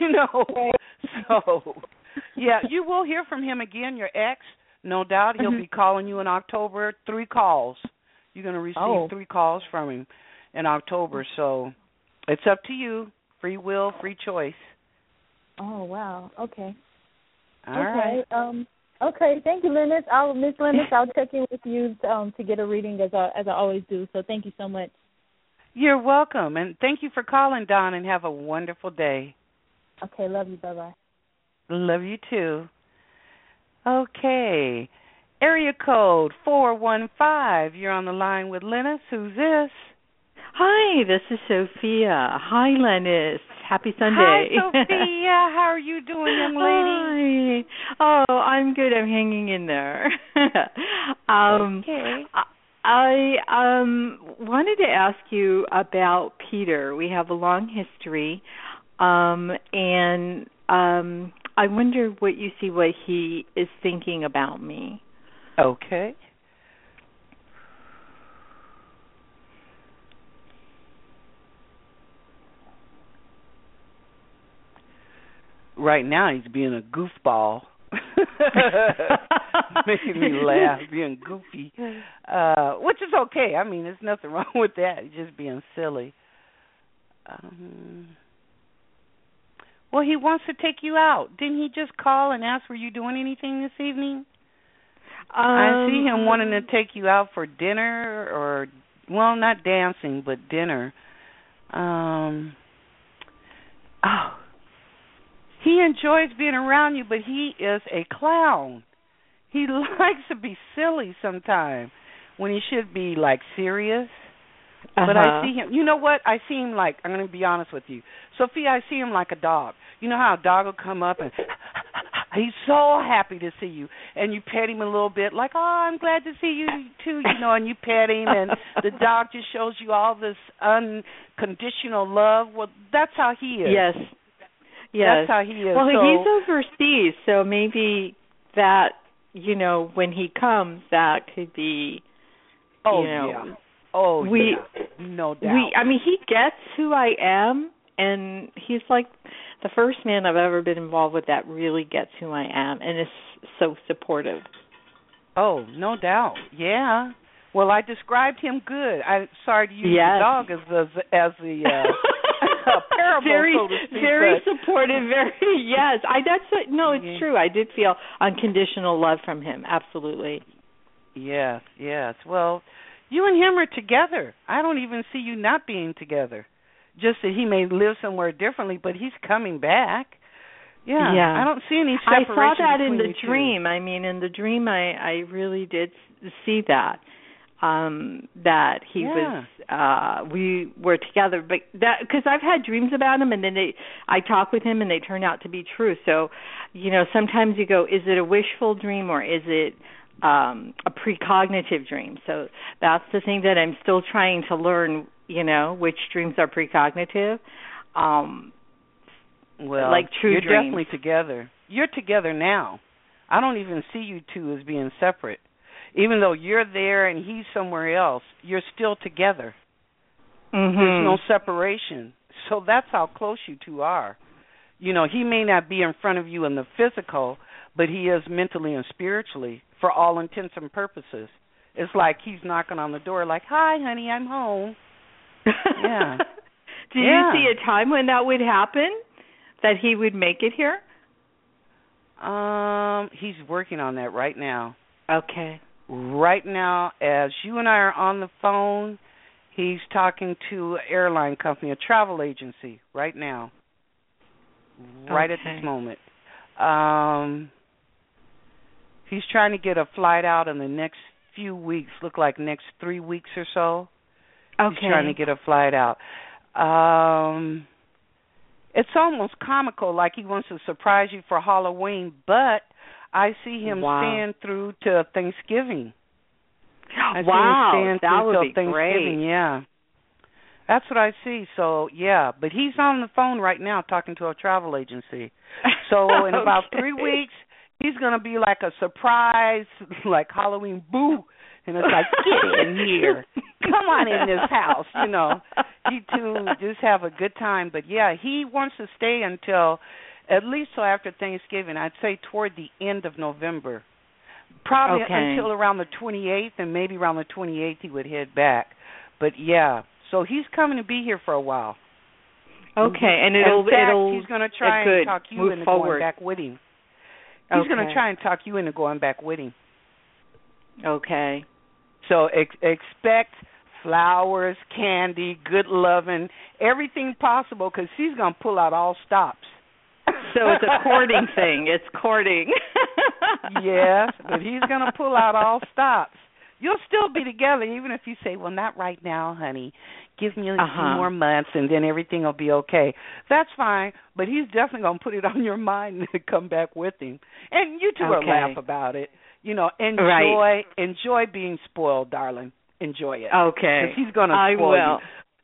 So, yeah, you will hear from him again, your ex. No doubt he'll be calling you in October, 3 calls. You're going to receive 3 calls from him in October. So it's up to you. Free will, free choice. Oh, wow. Okay. All right. Okay. Thank you, Linus. Miss Linus, I'll check in with you to get a reading as I always do. So thank you so much. You're welcome, and thank you for calling, Dawn, and have a wonderful day. Okay. Love you. Bye-bye. Love you too. Okay. Area code 415. You're on the line with Linus. Who's this? Hi, this is Sophia. Hi, Linus. Happy Sunday. Hi, Sophia. How are you doing, young lady? Hi. Oh, I'm good. I'm hanging in there. Okay. I wanted to ask you about Peter. We have a long history, and I wonder what he is thinking about me. Okay. Right now he's being a goofball. Making me laugh, being goofy. Which is okay. I mean, there's nothing wrong with that. He's just being silly. Well, he wants to take you out. Didn't he just call and ask, were you doing anything this evening? I see him wanting to take you out for dinner or, well, not dancing, but dinner. He enjoys being around you, but he is a clown. He likes to be silly sometimes when he should be, like, serious. But I see him, you know what? I see him like, I'm going to be honest with you. Sophia, I see him like a dog. You know how a dog will come up and he's so happy to see you. And you pet him a little bit like, oh, I'm glad to see you too, and you pet him. And the dog just shows you all this unconditional love. Well, that's how he is. Yes. That's how he is. Well, he's overseas, so maybe that, when he comes, that could be, yeah. No doubt. He gets who I am, and he's like the first man I've ever been involved with that really gets who I am and is so supportive. Oh, no doubt. Yeah. Well, I described him good. I'm sorry to use the dog as the parable, very, so to speak. Very supportive. It's true. I did feel unconditional love from him. Absolutely. Yes. Well, you and him are together. I don't even see you not being together. Just that he may live somewhere differently, but he's coming back. Yeah. I don't see any separation. I saw that in the dream. In the dream, I really did see that. That he was, we were together, but that because I've had dreams about him, and then I talk with him, and they turn out to be true. So, sometimes you go, is it a wishful dream or is it a precognitive dream? So that's the thing that I'm still trying to learn. Which dreams are precognitive. Well, like true you're dreams. Definitely together. You're together now. I don't even see you two as being separate. Even though you're there and he's somewhere else, you're still together. Mm-hmm. There's no separation. So that's how close you two are. He may not be in front of you in the physical, but he is mentally and spiritually for all intents and purposes. It's like he's knocking on the door like, "Hi, honey, I'm home." Yeah. Do you see a time when that would happen, that he would make it here? He's working on that right now. Okay. Right now, as you and I are on the phone, he's talking to an airline company, a travel agency, right now. Right at this moment. He's trying to get a flight out in the next few weeks, look like next 3 weeks or so. Okay. He's trying to get a flight out. It's almost comical, like he wants to surprise you for Halloween, but I see him staying through to Thanksgiving. That would be great. Yeah. That's what I see. So, but he's on the phone right now talking to a travel agency. So in about 3 weeks, he's going to be like a surprise, like Halloween, boo. And it's like, get in here. Come on in this house, You two just have a good time. But, he wants to stay until at least till after Thanksgiving. I'd say toward the end of November. Probably until around the 28th, and maybe around the 28th he would head back. But, so he's coming to be here for a while. Okay, and he's going to try and talk you into going back with him. He's going to try and talk you into going back with him. Okay. So expect flowers, candy, good loving, everything possible, because he's going to pull out all stops. So it's a courting thing. It's courting. Yes, but he's going to pull out all stops. You'll still be together, even if you say, well, not right now, honey. Give me a few more months, and then everything will be okay. That's fine, but he's definitely going to put it on your mind to come back with him. And you two will laugh about it. Enjoy being spoiled, darling. Enjoy it. Okay. Because he's going to spoil you.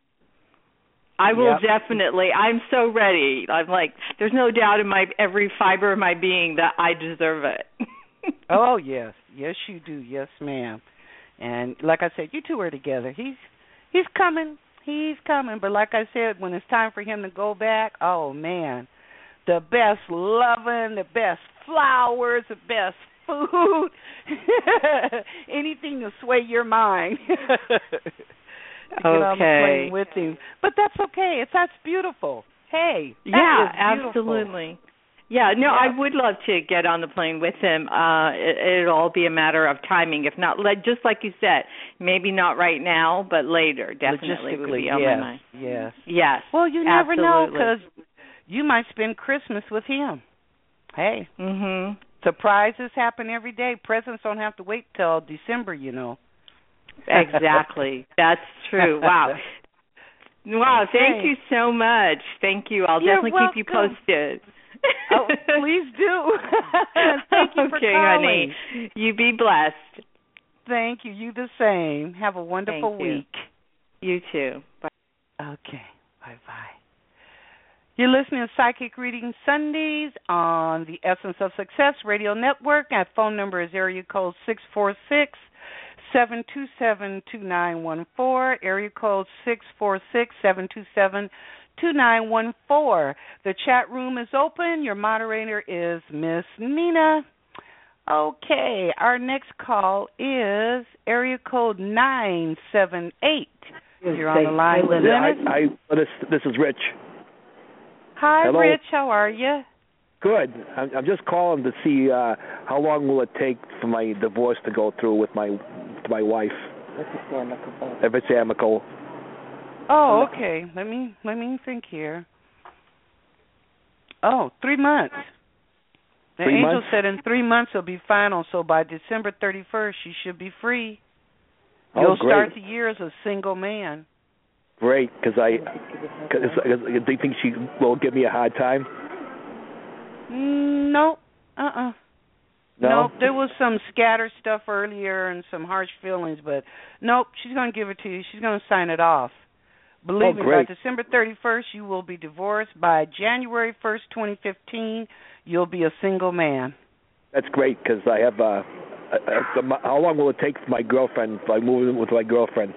I will definitely. I'm so ready. I'm like, there's no doubt in my every fiber of my being that I deserve it. Oh, yes. Yes, you do. Yes, ma'am. And like I said, you two are together. He's coming. He's coming. But like I said, when it's time for him to go back, oh, man, the best loving, the best flowers, the best food, anything to sway your mind. Get on the plane with him. But that's okay. That's beautiful. Hey, that is beautiful. Absolutely. Yeah, no, I would love to get on the plane with him. It'll all be a matter of timing. If not, just like you said, maybe not right now, but later, definitely would be on my mind. Yes. Well, you never know, because you might spend Christmas with him. Hey. Mm-hmm. Surprises happen every day. Presents don't have to wait till December, Exactly. That's true. Wow. Wow, thank you so much. Thank you. I'll definitely keep you posted. Oh, please do. Thank you for calling. Honey. You be blessed. Thank you. You the same. Have a wonderful week. You too. Bye. Okay. Bye-bye. You're listening to Psychic Reading Sundays on the Essence of Success Radio Network. Our phone number is area code 646-727-2914, area code 646-727-2914. The chat room is open. Your moderator is Miss Nina. Okay, our next call is area code 978. You're on the line with Dennis. This is Rich. Hi, Hello. Rich. How are you? Good. I'm just calling to see how long will it take for my divorce to go through with my wife. If it's amicable. Oh, okay. Let me think here. Oh, 3 months. The angel said in 3 months it'll be final, so by December 31st you should be free. You'll start the year as a single man. Great, because do you think she will give me a hard time? No. No? Nope. There was some scatter stuff earlier and some harsh feelings, but nope, she's going to give it to you. She's going to sign it off. Believe me, by December 31st, you will be divorced. By January 1st, 2015, you'll be a single man. That's great, because I have how long will it take for my girlfriend, if I move in with my girlfriend?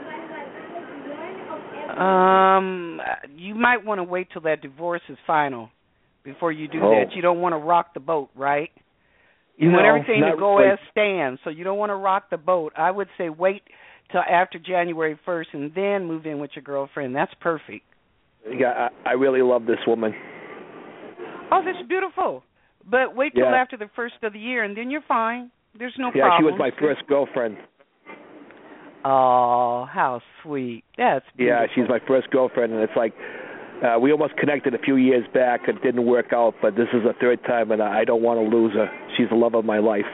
You might want to wait till that divorce is final before you do that. You don't want to rock the boat, right? You want everything to go as stands, so you don't want to rock the boat. I would say wait till after January 1st and then move in with your girlfriend. That's perfect. Yeah, I really love this woman. Oh, that's beautiful. But wait till after the first of the year, and then you're fine. There's no problem. Yeah, she was my first girlfriend. Oh, how sweet. That's beautiful. Yeah, she's my first girlfriend, and it's like we almost connected a few years back. It didn't work out, but this is the third time, and I don't want to lose her. She's the love of my life.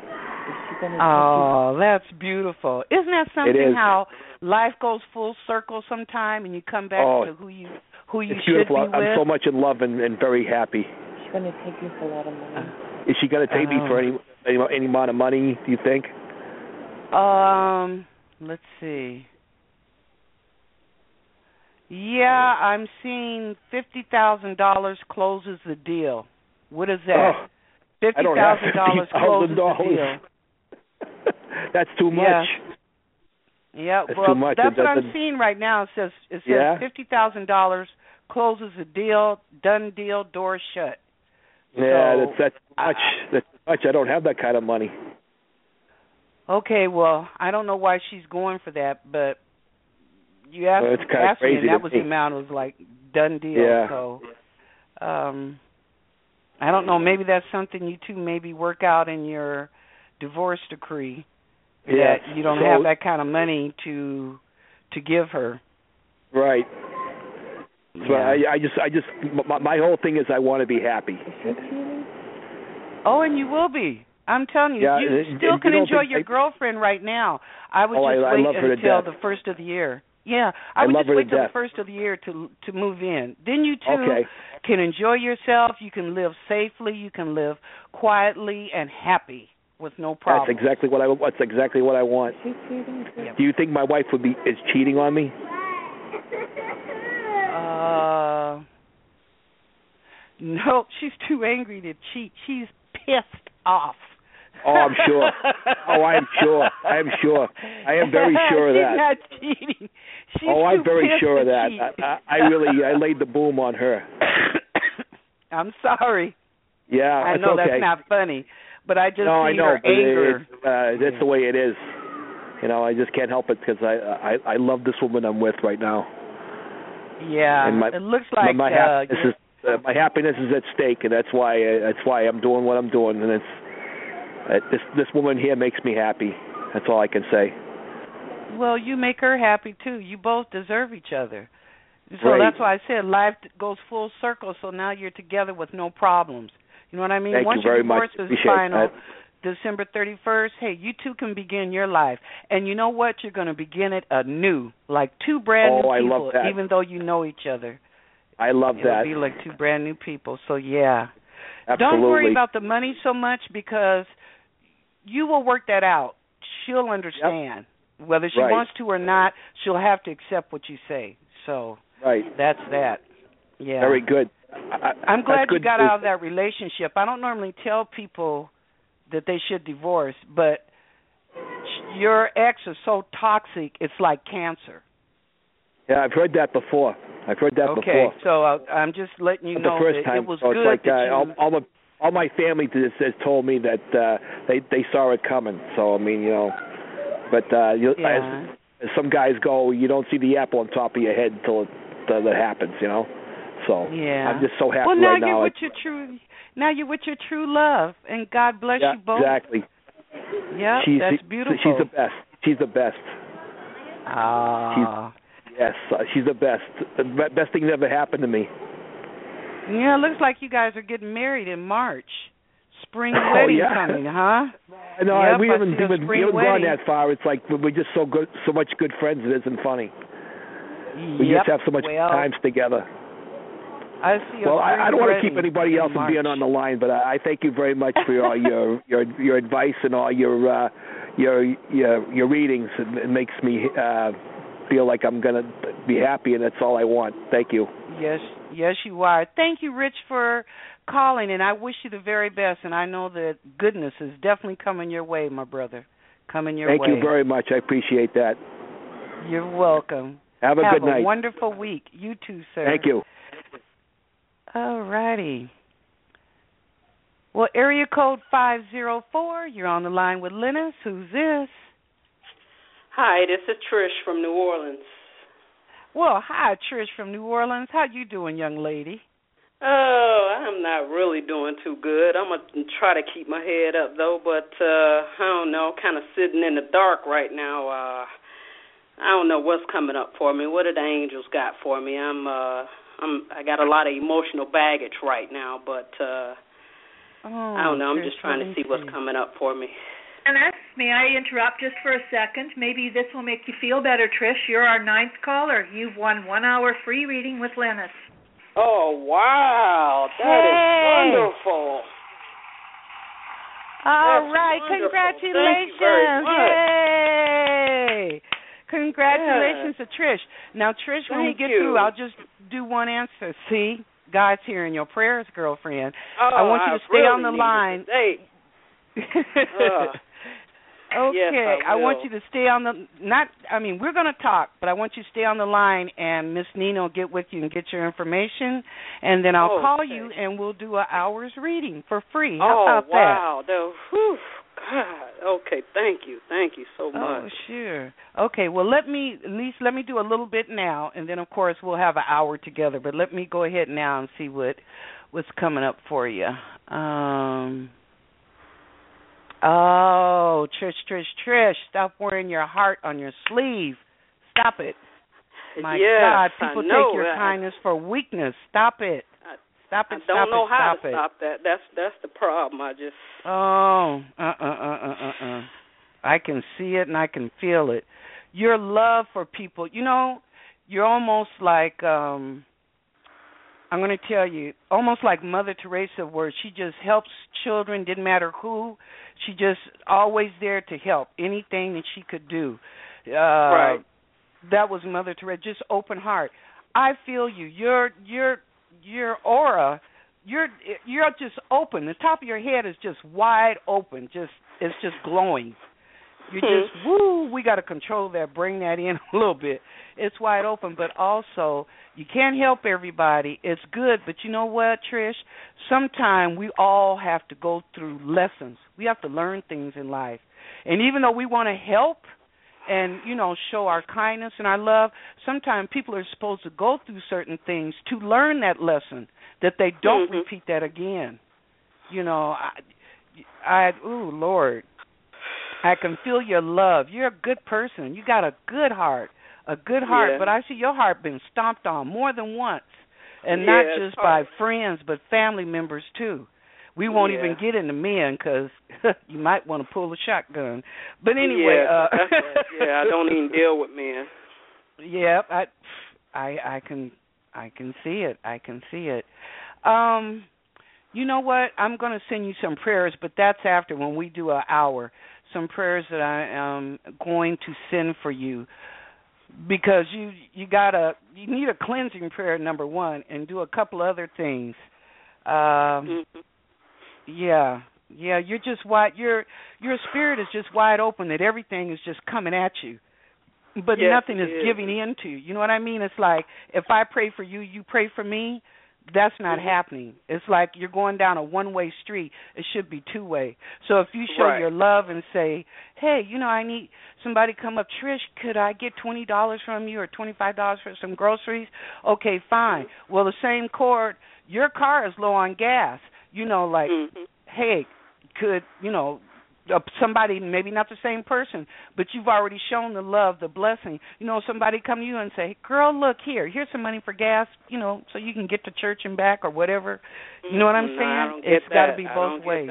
Oh, that's beautiful. Isn't that something? It is. How life goes full circle sometime, and you come back to who you it's should beautiful. be with? I'm so much in love and very happy. She's going to take you for a lot of money. Is she going to take me for any amount of money, do you think? Let's see. Yeah, I'm seeing $50,000 closes the deal. What is that? $50,000 closes the deal. That's too much. Yeah, that's well, too much. that's what I'm seeing right now. It says $50,000 closes the deal, done deal, door shut. Yeah, that's much. That's much. I don't have that kind of money. Okay, well, I don't know why she's going for that, but you asked, it's kind of crazy me, and that was the amount. It was like done deal. Yeah. So, I don't know. Maybe that's something you two maybe work out in your divorce decree. Yes. That you don't have that kind of money to give her. Right. So yeah. my whole thing is I want to be happy. Oh, and you will be. I'm telling you, you still can enjoy your girlfriend right now. I would just wait until the first of the year. Yeah, I would just wait till the first of the year to move in. Then you two can enjoy yourself. You can live safely. You can live quietly and happy with no problem. That's exactly what I want. Yep. Do you think my wife is cheating on me? No, she's too angry to cheat. She's pissed off. Oh, I'm sure. I am sure. I am very sure of that. She's not cheating. I'm very sure of that. I laid the boom on her. I'm sorry. Yeah, I know that's not funny, but I just see her anger. That's the way it is. You know, I just can't help it because I love this woman I'm with right now. Yeah, and it looks like my happiness is at stake, and that's why I'm doing what I'm doing, and this woman here makes me happy. That's all I can say. Well, you make her happy too. You both deserve each other. So that's why I said life goes full circle. So now you're together with no problems. You know what I mean? Thank Once you very your divorce much. is final, December 31st, hey, you two can begin your life. And you know what? You're going to begin it anew, like two brand new people, I love that. even though you know each other. I love that. It'll be like two brand new people. So, yeah. Absolutely. Don't worry about the money so much because you will work that out. She'll understand. Yep. Whether she wants to or not, she'll have to accept what you say. So that's that. Yeah. Very good. I'm glad you got news. out of that relationship. I don't normally tell people that they should divorce, but your ex is so toxic, it's like cancer. Yeah, I've heard that before. Okay, before. So I'm just letting you know the first that time, it was so good. It's like, that all my family has told me that they saw it coming. So I mean, you know, but as some guys go, you don't see the apple on top of your head until it happens, you know. So I'm just so happy right now. Now you're with your true love, and God bless you both. Exactly. Yeah, that's beautiful. She's the best. She's the best. Yes, she's the best. The best thing that ever happened to me. Yeah, it looks like you guys are getting married in March. Spring wedding coming, huh? No, yep, we haven't gone that far. It's like we're just so much good friends. It isn't funny. We just have so much times together. I see. Well, I don't want to keep anybody else from being on the line, but I thank you very much for all your advice and all your readings. It makes me feel like I'm going to be happy, and that's all I want. Thank you. Yes, you are. Thank you, Rich, for calling, and I wish you the very best, and I know that goodness is definitely coming your way, my brother. Coming your way. Thank you very much. I appreciate that. You're welcome. Have a good night. Have a wonderful week. You too, sir. Thank you. All righty. Well, area code 504, you're on the line with Lennis. Who's this? Hi, this is Trish from New Orleans. Well, hi, Trish from New Orleans. How you doing, young lady? Oh, I'm not really doing too good. I'm going to try to keep my head up, though, but I don't know, kind of sitting in the dark right now. I don't know what's coming up for me. What did the angels got for me? I got a lot of emotional baggage right now, but I don't know. I'm just trying to see what's coming up for me. Lennis, may I interrupt just for a second? Maybe this will make you feel better, Trish. You're our 9th caller. You've won 1 hour free reading with Lennis. Oh, wow. That is wonderful. All right. Wonderful. Congratulations. Thank you very much. Yay. Congratulations to Trish. Now, Trish, when we get through, I'll just do one answer. See? God's hearing your prayers, girlfriend. I want you to stay on the line. Okay, yes, I want you to stay on we're going to talk, but I want you to stay on the line, and Miss Nina will get with you and get your information, and then I'll call you, and we'll do an hour's reading for free. How about that? God. Okay, thank you so much. Oh, sure. Okay, well, let me do a little bit now, and then, of course, we'll have an hour together, but let me go ahead now and see what's coming up for you. Oh, Trish, stop wearing your heart on your sleeve. Stop it. My God, people take your kindness for weakness. Stop it. Stop it. I don't know how to stop that. That's the problem. I can see it and I can feel it. Your love for people. You know, you're almost like I'm going to tell you, almost like Mother Teresa, where she just helps children, didn't matter who. She just always there to help, anything that she could do. Right. That was Mother Teresa, just open heart. I feel you. Your aura, you're just open. The top of your head is just wide open. It's just glowing. You just, we got to control that, bring that in a little bit. It's wide open, but also you can't help everybody. It's good, but you know what, Trish? Sometimes we all have to go through lessons. We have to learn things in life. And even though we want to help and, show our kindness and our love, sometimes people are supposed to go through certain things to learn that lesson, that they don't repeat that again. Lord. I can feel your love. You're a good person. You got a good heart, but I see your heart been stomped on more than once, and not just by friends, but family members too. We won't even get into men because you might want to pull a shotgun. But anyway, I don't even deal with men. Yeah, I can see it. I can see it. You know what? I'm going to send you some prayers, but that's after when we do an hour. Some prayers that I am going to send for you. because you need a cleansing prayer, number one, and do a couple other things. Yeah, you're just wide. Your spirit is just wide open that everything is just coming at you, but nothing is giving in to you. You know what I mean? It's like if I pray for you, you pray for me. That's not happening. It's like you're going down a one-way street. It should be two-way. So if you show your love and say, hey, I need somebody to come up, Trish, could I get $20 from you or $25 for some groceries? Okay, fine. Well, the same chord, your car is low on gas. Hey, could, somebody, maybe not the same person, but you've already shown the love, the blessing. Somebody come to you and say, girl, look, here's some money for gas, so you can get to church and back or whatever. You know what I'm saying? It's got to be both ways.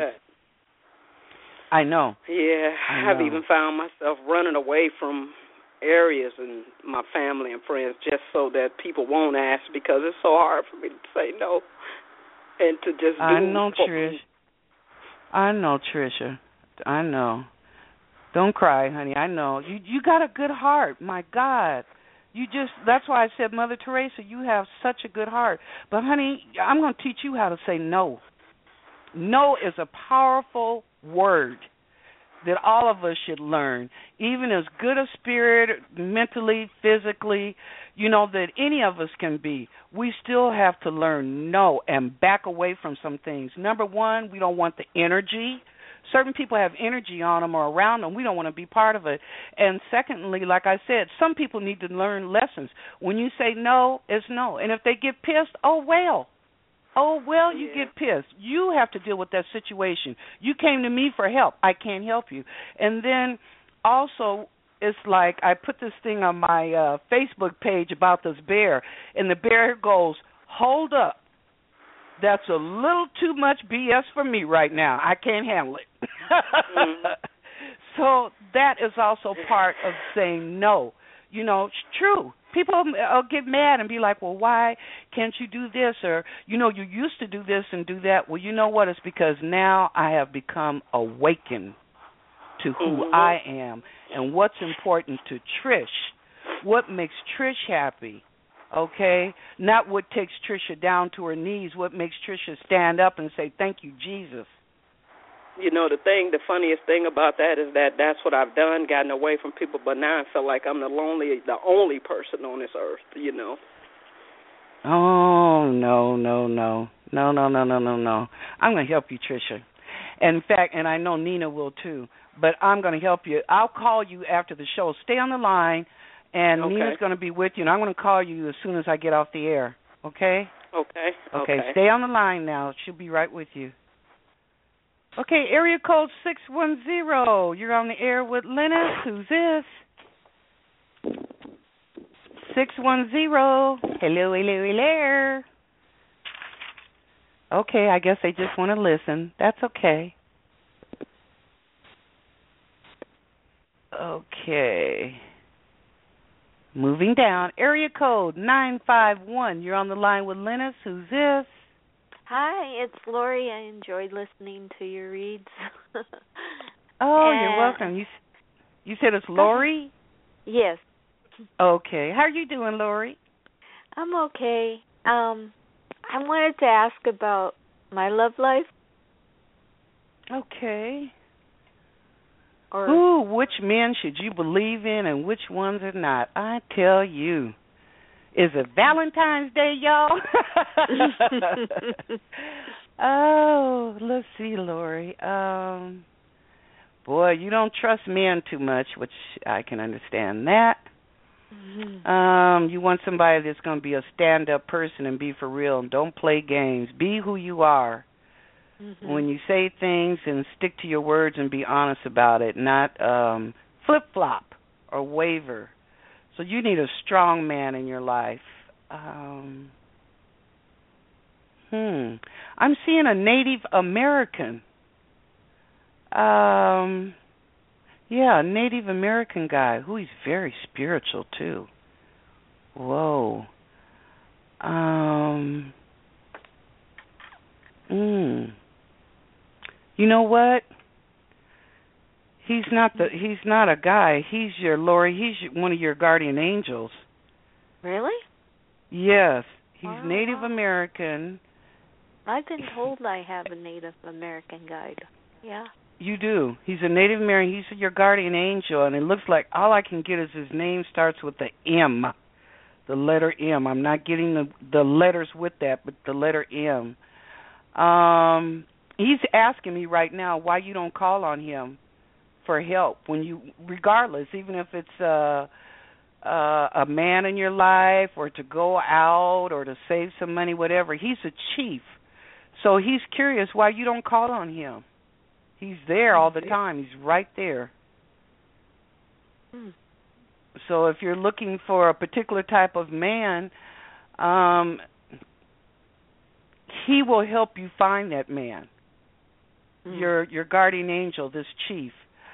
I know. Yeah, I've even found myself running away from areas and my family and friends just so that people won't ask, because it's so hard for me to say no and to just do. I know, Trish. I know, Tricia. I know. Don't cry, honey. I know. You got a good heart. My God. That's why I said, Mother Teresa, you have such a good heart. But, honey, I'm going to teach you how to say no. No is a powerful word that all of us should learn. Even as good a spirit, mentally, physically, that any of us can be, we still have to learn no and back away from some things. Number one, we don't want the energy. Certain people have energy on them or around them. We don't want to be part of it. And secondly, like I said, some people need to learn lessons. When you say no, it's no. And if they get pissed, oh, well, you get pissed. You have to deal with that situation. You came to me for help. I can't help you. And then also, it's like I put this thing on my Facebook page about this bear, and the bear goes, hold up. That's a little too much BS for me right now. I can't handle it. So that is also part of saying no. It's true. People get mad and be like, well, why can't you do this? Or, you used to do this and do that. Well, you know what? It's because now I have become awakened to who I am and what's important to Trish, what makes Trish happy. Okay, not what takes Tricia down to her knees, what makes Tricia stand up and say, thank you, Jesus. The funniest thing about that is that that's what I've done, gotten away from people, but now I feel like I'm the only person on this earth, Oh, no. I'm going to help you, Tricia. In fact, and I know Nina will too, but I'm going to help you. I'll call you after the show. Stay on the line. And Nina's going to be with you, and I'm going to call you as soon as I get off the air, okay? Okay. Stay on the line now. She'll be right with you. Okay, area code 610. You're on the air with Lennis. Who's this? 610. Hello. Okay, I guess they just want to listen. That's okay. Okay. Moving down, area code 951. You're on the line with Lennis. Who's this? Hi, it's Lori. I enjoyed listening to your reads. You're welcome. You said it's Lori? Yes. Okay. How are you doing, Lori? I'm okay. I wanted to ask about my love life. Okay. Ooh, which men should you believe in and which ones are not? I tell you. Is it Valentine's Day, y'all? Oh, let's see, Lori. Boy, you don't trust men too much, which I can understand that. You want somebody that's going to be a stand-up person and be for real and don't play games. Be who you are. When you say things, and stick to your words and be honest about it, not flip-flop or waver. So you need a strong man in your life. I'm seeing a Native American. A Native American guy who is very spiritual too. Whoa. You know what? He's not a guy. He's your Lori. He's one of your guardian angels. Really? Yes. He's Native American. I've been told I have a Native American guide. Yeah. You do. He's a Native American. He's your guardian angel, and it looks like all I can get is his name starts with the M, the letter M. I'm not getting the letters with that, but the letter M. He's asking me right now why you don't call on him for help when you, regardless, even if it's a man in your life or to go out or to save some money, whatever. He's a chief, so he's curious why you don't call on him. He's there all the time. He's right there. So if you're looking for a particular type of man, he will help you find that man. Your guardian angel, this chief.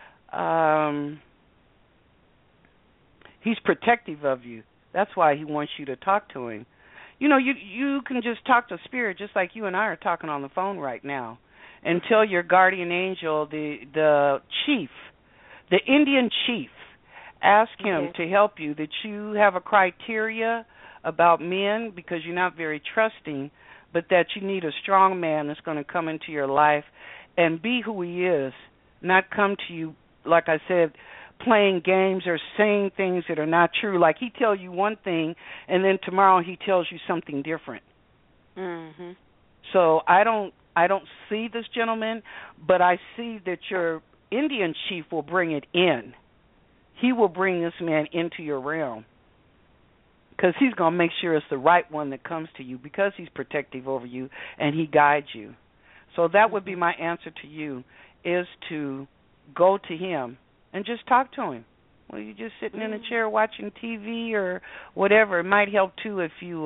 He's protective of you. That's why he wants you to talk to him. You know, you can just talk to spirit just like you and I are talking on the phone right now. And tell your guardian angel, the chief, the Indian chief, ask him to help you, that you have a criteria about men because you're not very trusting, but that you need a strong man that's going to come into your life and be who he is, not come to you, like I said, playing games or saying things that are not true. Like he tells you one thing, and then tomorrow he tells you something different. Mhm. So I don't see this gentleman, but I see that your Indian chief will bring it in. He will bring this man into your realm because he's going to make sure it's the right one that comes to you because he's protective over you and he guides you. So that would be my answer to you, is to go to him and just talk to him. Well, you're just sitting in a chair watching TV or whatever. It might help, too, if you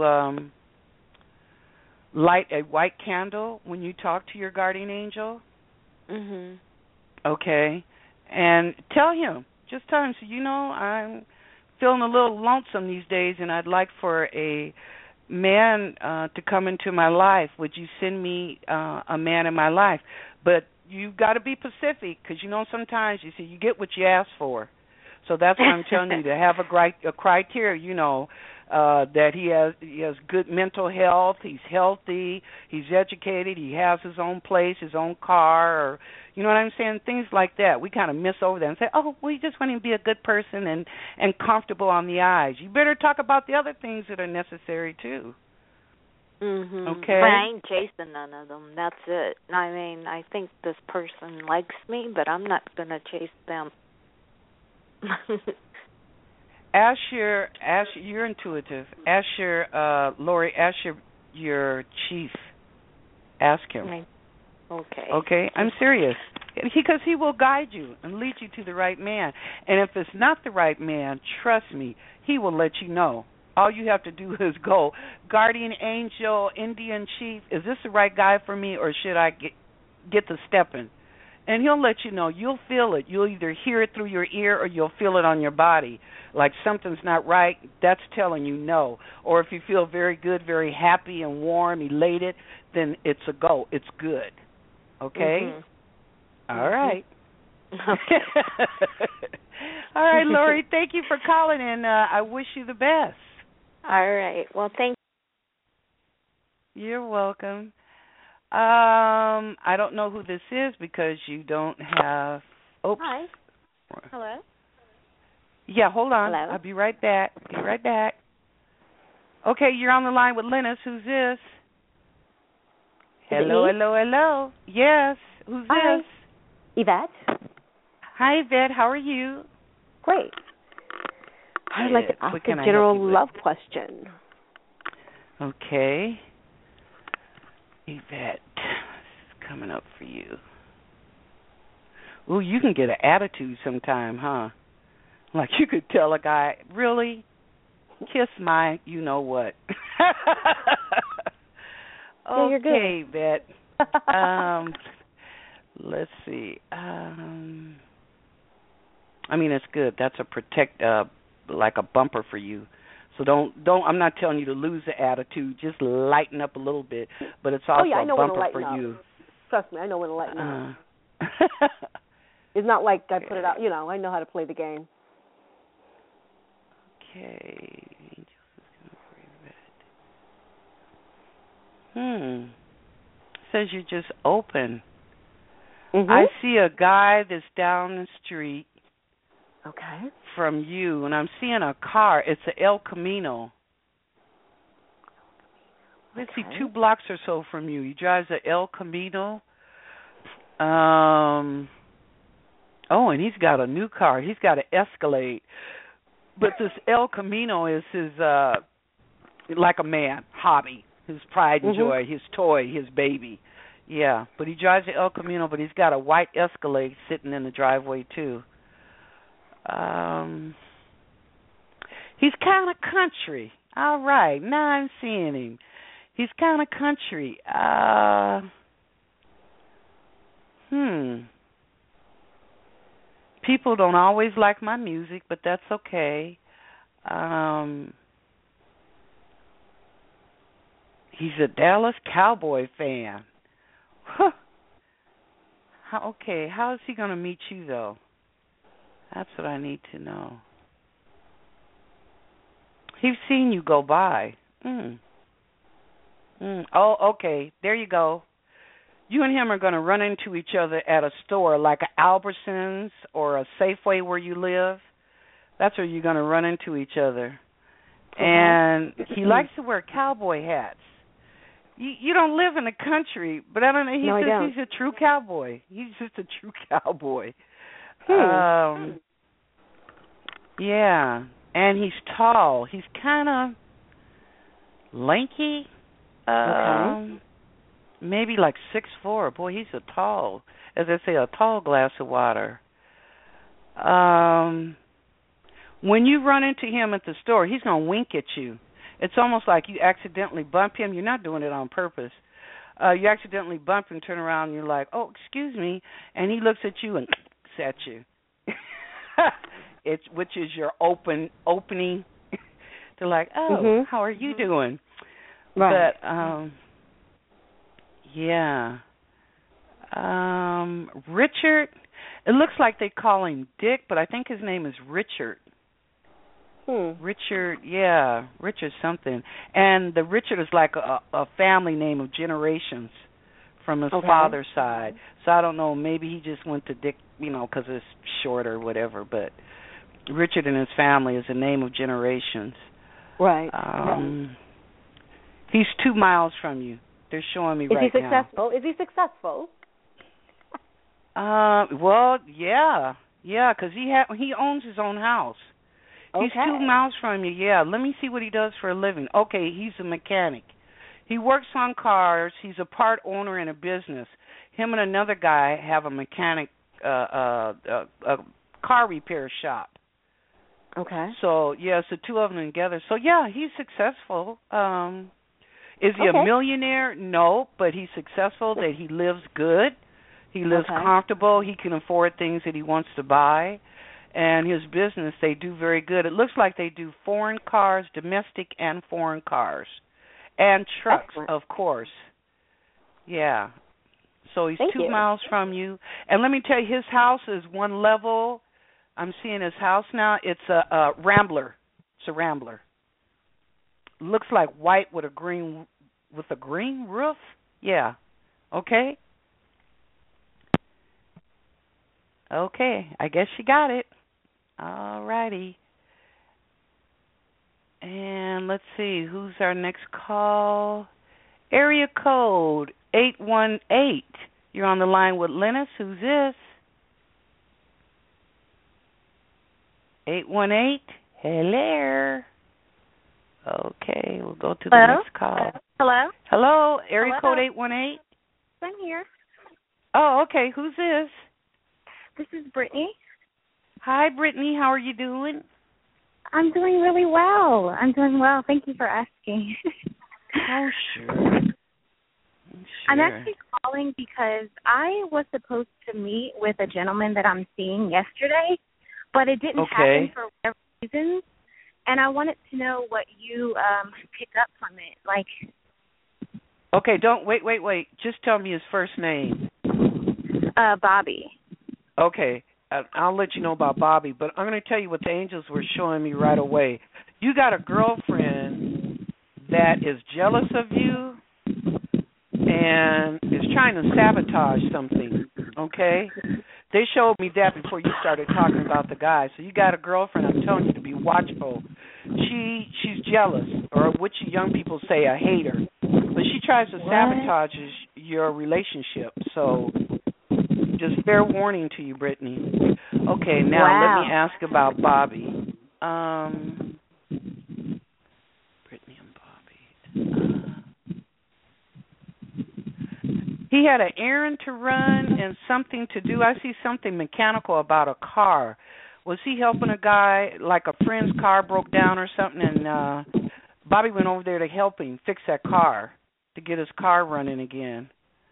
light a white candle when you talk to your guardian angel. Mhm. Okay. And tell him. Just tell him, so you know, I'm feeling a little lonesome these days and I'd like for a man to come into my life. Would you send me a man in my life? But you've got to be specific because, you know, sometimes you see you get what you ask for. So that's what I'm telling you, to have a criteria, you know, that he has good mental health, he's healthy, he's educated, he has his own place, his own car, or, you know what I'm saying, things like that. We kind of miss over that and say, oh, well, you just want him to be a good person and comfortable on the eyes. You better talk about the other things that are necessary, too. Mhm. Okay. But I ain't chasing none of them. That's it. I mean, I think this person likes me, but I'm not going to chase them. You're intuitive. Ask your Lori. Ask your chief. Ask him. Okay. Okay. I'm serious, because he will guide you and lead you to the right man. And if it's not the right man, trust me, he will let you know. All you have to do is go, guardian angel, Indian chief. Is this the right guy for me, or should I get the stepping? And he'll let you know. You'll feel it. You'll either hear it through your ear or you'll feel it on your body. Like something's not right, that's telling you no. Or if you feel very good, very happy and warm, elated, then it's a go. It's good. Okay? Mm-hmm. All right. Okay. All right, Lori, thank you for calling, and I wish you the best. All right. Well, thank you. You're welcome. I don't know who this is because you don't have... Oops. Hi. Hello? Yeah, hold on. Hello? I'll be right back. Be right back. Okay, you're on the line with Linus. Who's this? Hello, hello, hello. Yes. Who's Hi. this? Yvette. Hi, Yvette. How are you? Great. I'd like to ask a general love question. Okay. Yvette, this is coming up for you. Ooh, you can get an attitude sometime, huh? Like you could tell a guy, really? Kiss my you-know-what. Yeah, you're okay, good. Yvette. Let's see. I mean, it's good. That's a like a bumper for you. So don't. I'm not telling you to lose the attitude. Just lighten up a little bit. But it's also I know a bumper when to for lighten up. you. Trust me, I know when to lighten up. It's not like I put it out. I know how to play the game. Okay. It says you're just open. Mm-hmm. I see a guy that's down the street. Okay. From you, and I'm seeing a car. It's a El Camino. Let's see, 2 blocks or so from you. He drives a El Camino. And he's got a new car. He's got an Escalade. But this El Camino is his, like a man, hobby, his pride and joy, his toy, his baby. Yeah, but he drives the El Camino, but he's got a white Escalade sitting in the driveway, too. He's kind of country. All right, now I'm seeing him. He's kind of country. People don't always like my music, but that's okay. He's a Dallas Cowboy fan. Huh. Okay, how is he going to meet you, though? That's what I need to know. He's seen you go by. Oh, okay. There you go. You and him are going to run into each other at a store like an Albertsons or a Safeway where you live. That's where you're going to run into each other. And he likes to wear cowboy hats. You don't live in the country, but I don't know. He's a true cowboy. He's just a true cowboy. Yeah, and he's tall. He's kind of lanky. Maybe like 6'4". Boy, he's a tall, as I say, a tall glass of water. When you run into him at the store, he's going to wink at you. It's almost like you accidentally bump him. You're not doing it on purpose. You accidentally bump him, turn around, and you're like, oh, excuse me. And he looks at you and at you. Which is your opening to like, oh, how are you doing? Right. But, yeah. Richard, it looks like they call him Dick, but I think his name is Richard. Richard, yeah, Richard something. And the Richard is like a family name of generations from his father's side. So I don't know, maybe he just went to Dick, because it's short or whatever, but Richard and his family is a name of generations. Right. He's 2 miles from you. They're showing me right now. Is he successful? Is he successful? Well, yeah, because he owns his own house. He's 2 miles from you, yeah. Let me see what he does for a living. Okay, he's a mechanic. He works on cars. He's a part owner in a business. Him and another guy have a mechanic, a car repair shop. Okay. So, yeah, so 2 of them together. So, yeah, he's successful. Is he a millionaire? No, but he's successful, that he lives good. He lives comfortable. He can afford things that he wants to buy. And his business, they do very good. It looks like they do foreign cars, domestic and foreign cars. And trucks, of course. Yeah. So he's 2 miles from you. And let me tell you, his house is one level. I'm seeing his house now. It's a Rambler. It's a Rambler. Looks like white with a green roof. Yeah. Okay. Okay. I guess you got it. All righty. And let's see, who's our next call? Area code 818. You're on the line with Lennis. Who's this? 818. Hello. Okay, we'll go to the next call. Hello? Hello, area code 818. I'm here. Oh, okay. Who's this? This is Brittany. Hi, Brittany. How are you doing? I'm doing really well. Thank you for asking. Oh, sure. I'm actually calling because I was supposed to meet with a gentleman that I'm seeing yesterday, but it didn't happen for whatever reason. And I wanted to know what you pick up from it. Like, okay, don't wait. Just tell me his first name. Bobby. Okay, I'll let you know about Bobby, but I'm going to tell you what the angels were showing me right away. You got a girlfriend that is jealous of you and is trying to sabotage something, okay? They showed me that before you started talking about the guy. So you got a girlfriend, I'm telling you to be watchful. She's jealous, or what you young people say, a hater. But she tries to sabotage your relationship. So just fair warning to you, Brittany. Okay, now let me ask about Bobby. Brittany and Bobby. He had an errand to run and something to do. I see something mechanical about a car. Was he helping a guy, like a friend's car broke down or something, and Bobby went over there to help him fix that car, to get his car running again.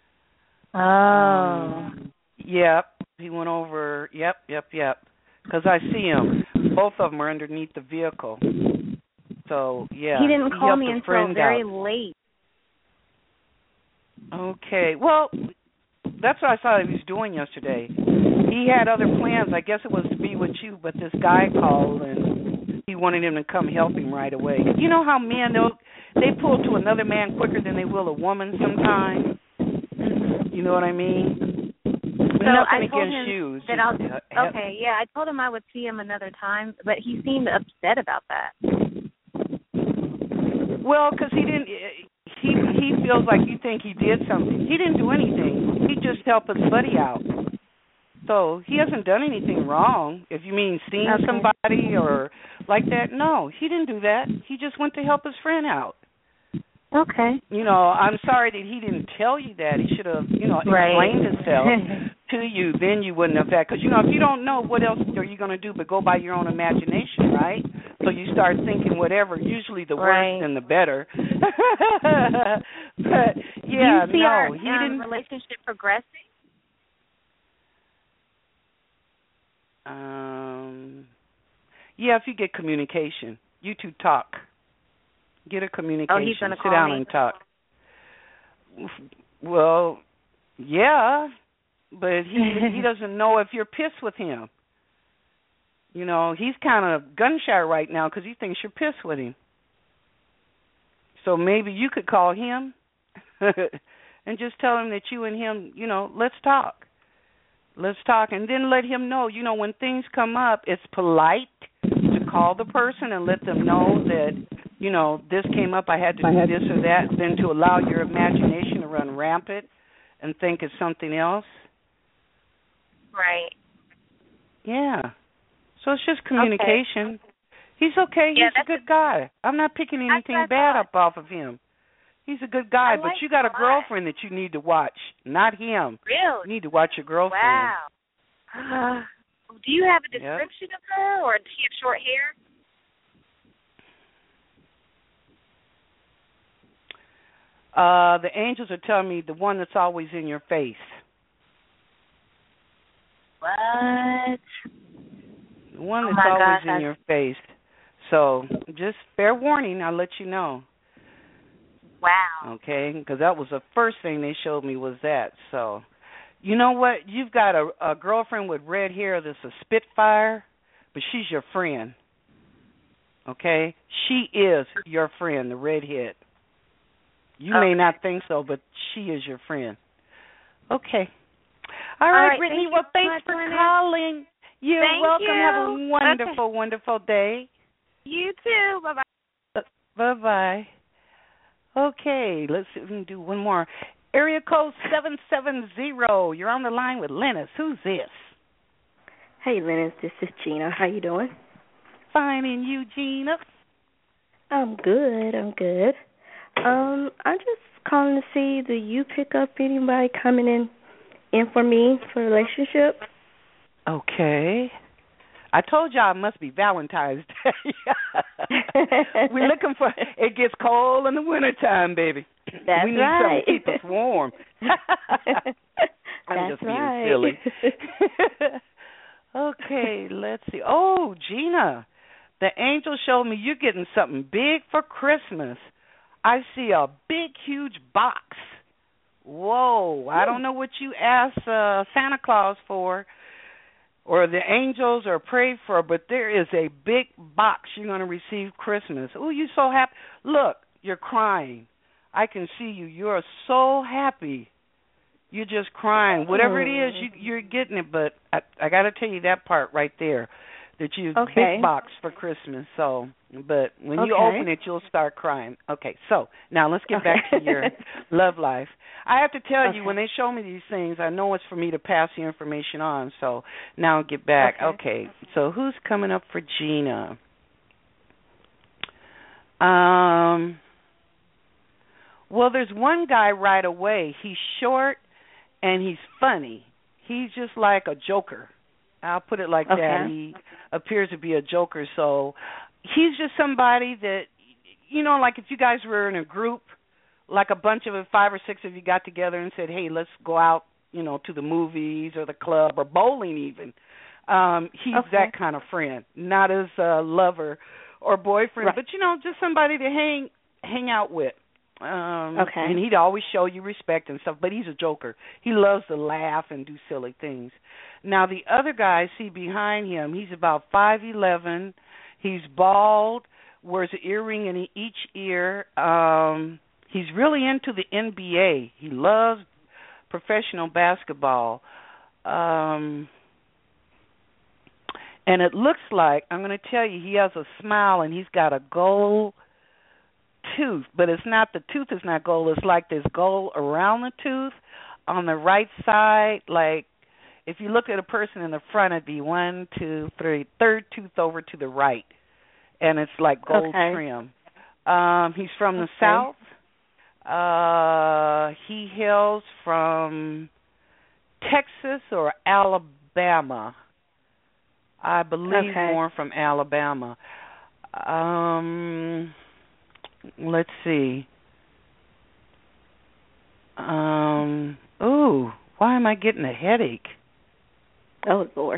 Oh. Yep, he went over, yep, because I see him. Both of them are underneath the vehicle. So, yeah. He didn't call me until very out. late. Okay, well, that's what I thought he was doing yesterday. He had other plans. I guess it was to be with you, but this guy called and he wanted him to come help him right away. You know how men, they pull to another man quicker than they will a woman sometimes? You know what I mean? So Nothing I told against him you. that I told him I would see him another time, but he seemed upset about that. Well, because he didn't. He feels like you think he did something. He didn't do anything. He just helped his buddy out. So he hasn't done anything wrong. If you mean seeing somebody or like that, no, he didn't do that. He just went to help his friend out. Okay. You know, I'm sorry that he didn't tell you that. He should have, explained himself to you. Then you wouldn't have had. Because, if you don't know, what else are you going to do but go by your own imagination, right? So you start thinking whatever. Usually the worse than the better. But, yeah, do you see our he didn't. relationship progressing? Yeah, if you get communication. You two talk. Get a communication. Oh, he's going to call Sit down me? and talk. Well, yeah, but he doesn't know if you're pissed with him. He's kind of gun shy right now because he thinks you're pissed with him. So maybe you could call him and just tell him that you and him, let's talk. Let's talk, and then let him know, when things come up, it's polite to call the person and let them know that, this came up, I had to do this or that, than to allow your imagination to run rampant and think it's something else. Right. Yeah. So it's just communication. Okay. He's okay. Yeah, he's a good guy. I'm not picking anything bad up off of him. He's a good guy, but you got a girlfriend that you need to watch, not him. Really? You need to watch your girlfriend. Wow. Do you have a description of her, or does she have short hair? The angels are telling me the one that's always in your face. What? The one that's always in your face. So just fair warning, I'll let you know. Wow. Okay, because that was the first thing they showed me was that. So, you know what? You've got a girlfriend with red hair that's a Spitfire, but she's your friend. Okay? She is your friend, the redhead. You may not think so, but she is your friend. Okay. All right, Brittany. Well, thanks for calling. You're welcome. Have a wonderful, wonderful day. You too. Bye-bye. Bye-bye. Okay, let's see if we can do one more. Area code 770. You're on the line with Lennis. Who's this? Hey, Lennis. This is Gina. How you doing? Fine, and you, Gina? I'm good. I'm just calling to see, do you pick up anybody coming in for me for a relationship? Okay. I told y'all it must be Valentine's Day. We're looking for, it gets cold in the wintertime, baby. That's we need right. something to keep us warm. I'm just being silly. Okay, let's see. Oh, Gina, the angel showed me you're getting something big for Christmas. I see a big, huge box. Whoa, I don't know what you asked Santa Claus for, or the angels are prayed for, but there is a big box you're going to receive Christmas. Oh, you're so happy. Look, you're crying. I can see you. You're so happy. You're just crying. Whatever it is, you're getting it. But I got to tell you that part right there, that you big box for Christmas. So, but when you open it, you'll start crying. Okay, so now let's get back to your love life. I have to tell you, when they show me these things, I know it's for me to pass the information on. So now I'll get back. Okay, so who's coming up for Gina? Well, there's one guy right away. He's short and he's funny. He's just like a joker. I'll put it like that. He appears to be a joker. So he's just somebody that, you know, like if you guys were in a group, like a bunch of 5 or 6 of you got together and said, hey, let's go out, you know, to the movies or the club or bowling even. He's that kind of friend, not as a lover or boyfriend, but, you know, just somebody to hang out with. And he'd always show you respect and stuff, but he's a joker. He loves to laugh and do silly things. Now, the other guy, see behind him, he's about 5'11". He's bald, wears an earring in each ear. He's really into the NBA. He loves professional basketball. And it looks like, I'm going to tell you, he has a smile and he's got a gold tooth, but it's not, the tooth is not gold. It's like there's gold around the tooth on the right side. Like if you look at a person in the front, it'd be 1, 2, 3, third tooth over to the right, and it's like gold trim. He's from the South. He hails from Texas or Alabama. I believe more from Alabama. Let's see. Why am I getting a headache? Oh, Lord.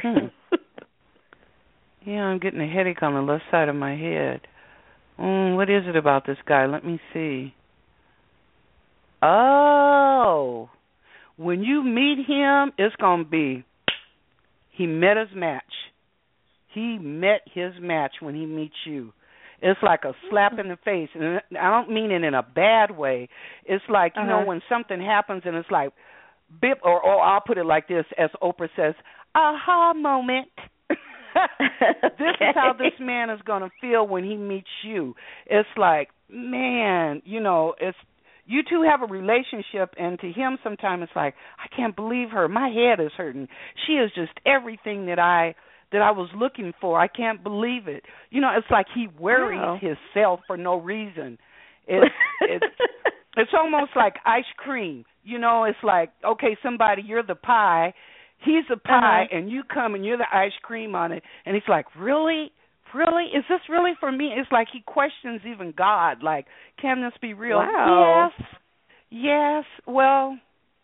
Yeah, I'm getting a headache on the left side of my head. What is it about this guy? Let me see. Oh, when you meet him, it's going to be, he met his match. He met his match when he meets you. It's like a slap in the face. And I don't mean it in a bad way. It's like, you know, when something happens and it's like, bip, or I'll put it like this, as Oprah says, aha moment. This is how this man is going to feel when he meets you. It's like, man, you know, it's, you two have a relationship, and to him sometimes it's like, I can't believe her. My head is hurting. She is just everything that I was looking for. I can't believe it. You know, it's like he worries himself for no reason. It's almost like ice cream. You know, it's like, okay, somebody, you're the pie. He's the pie, and you come and you're the ice cream on it. And he's like, really? Really? Is this really for me? It's like he questions even God. Like, can this be real? Wow. Yes. Well,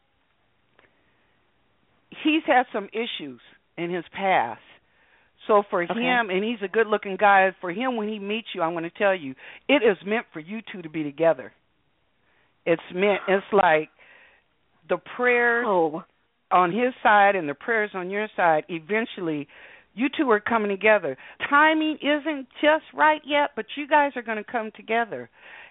he's had some issues in his past. So for him, and he's a good-looking guy, for him when he meets you, I'm going to tell you, it is meant for you two to be together. It's like the prayers on his side and the prayers on your side, eventually you two are coming together. Timing isn't just right yet, but you guys are going to come together.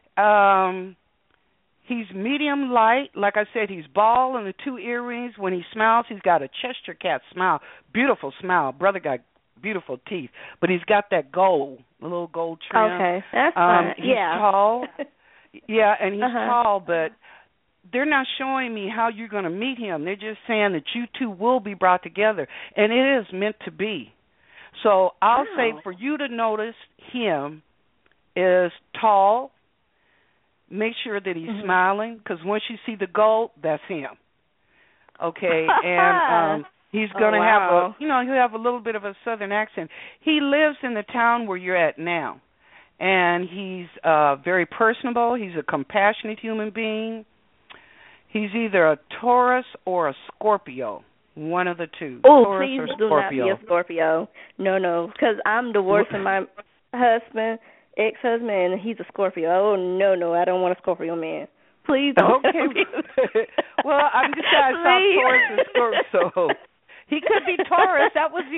He's medium light. Like I said, he's bald and the 2 earrings. When he smiles, he's got a Cheshire Cat smile. Beautiful smile. Brother got beautiful teeth. But he's got that gold, a little gold trim. Okay, that's fine. He's tall. Yeah, and he's tall, but they're not showing me how you're going to meet him. They're just saying that you two will be brought together, and it is meant to be. So I'll say for you to notice him is tall. Make sure that he's smiling, because once you see the gold, that's him. Okay, and he's going to have he'll have a little bit of a southern accent. He lives in the town where you're at now, and he's very personable. He's a compassionate human being. He's either a Taurus or a Scorpio, one of the two. Oh, Taurus please or do Scorpio. not be a Scorpio. No, because I'm divorcing my husband, ex-husband, and he's a Scorpio. Oh, no, I don't want a Scorpio man. Please don't. Okay. Well, I'm just I saw Taurus and Scorpio, so he could be Taurus. That was the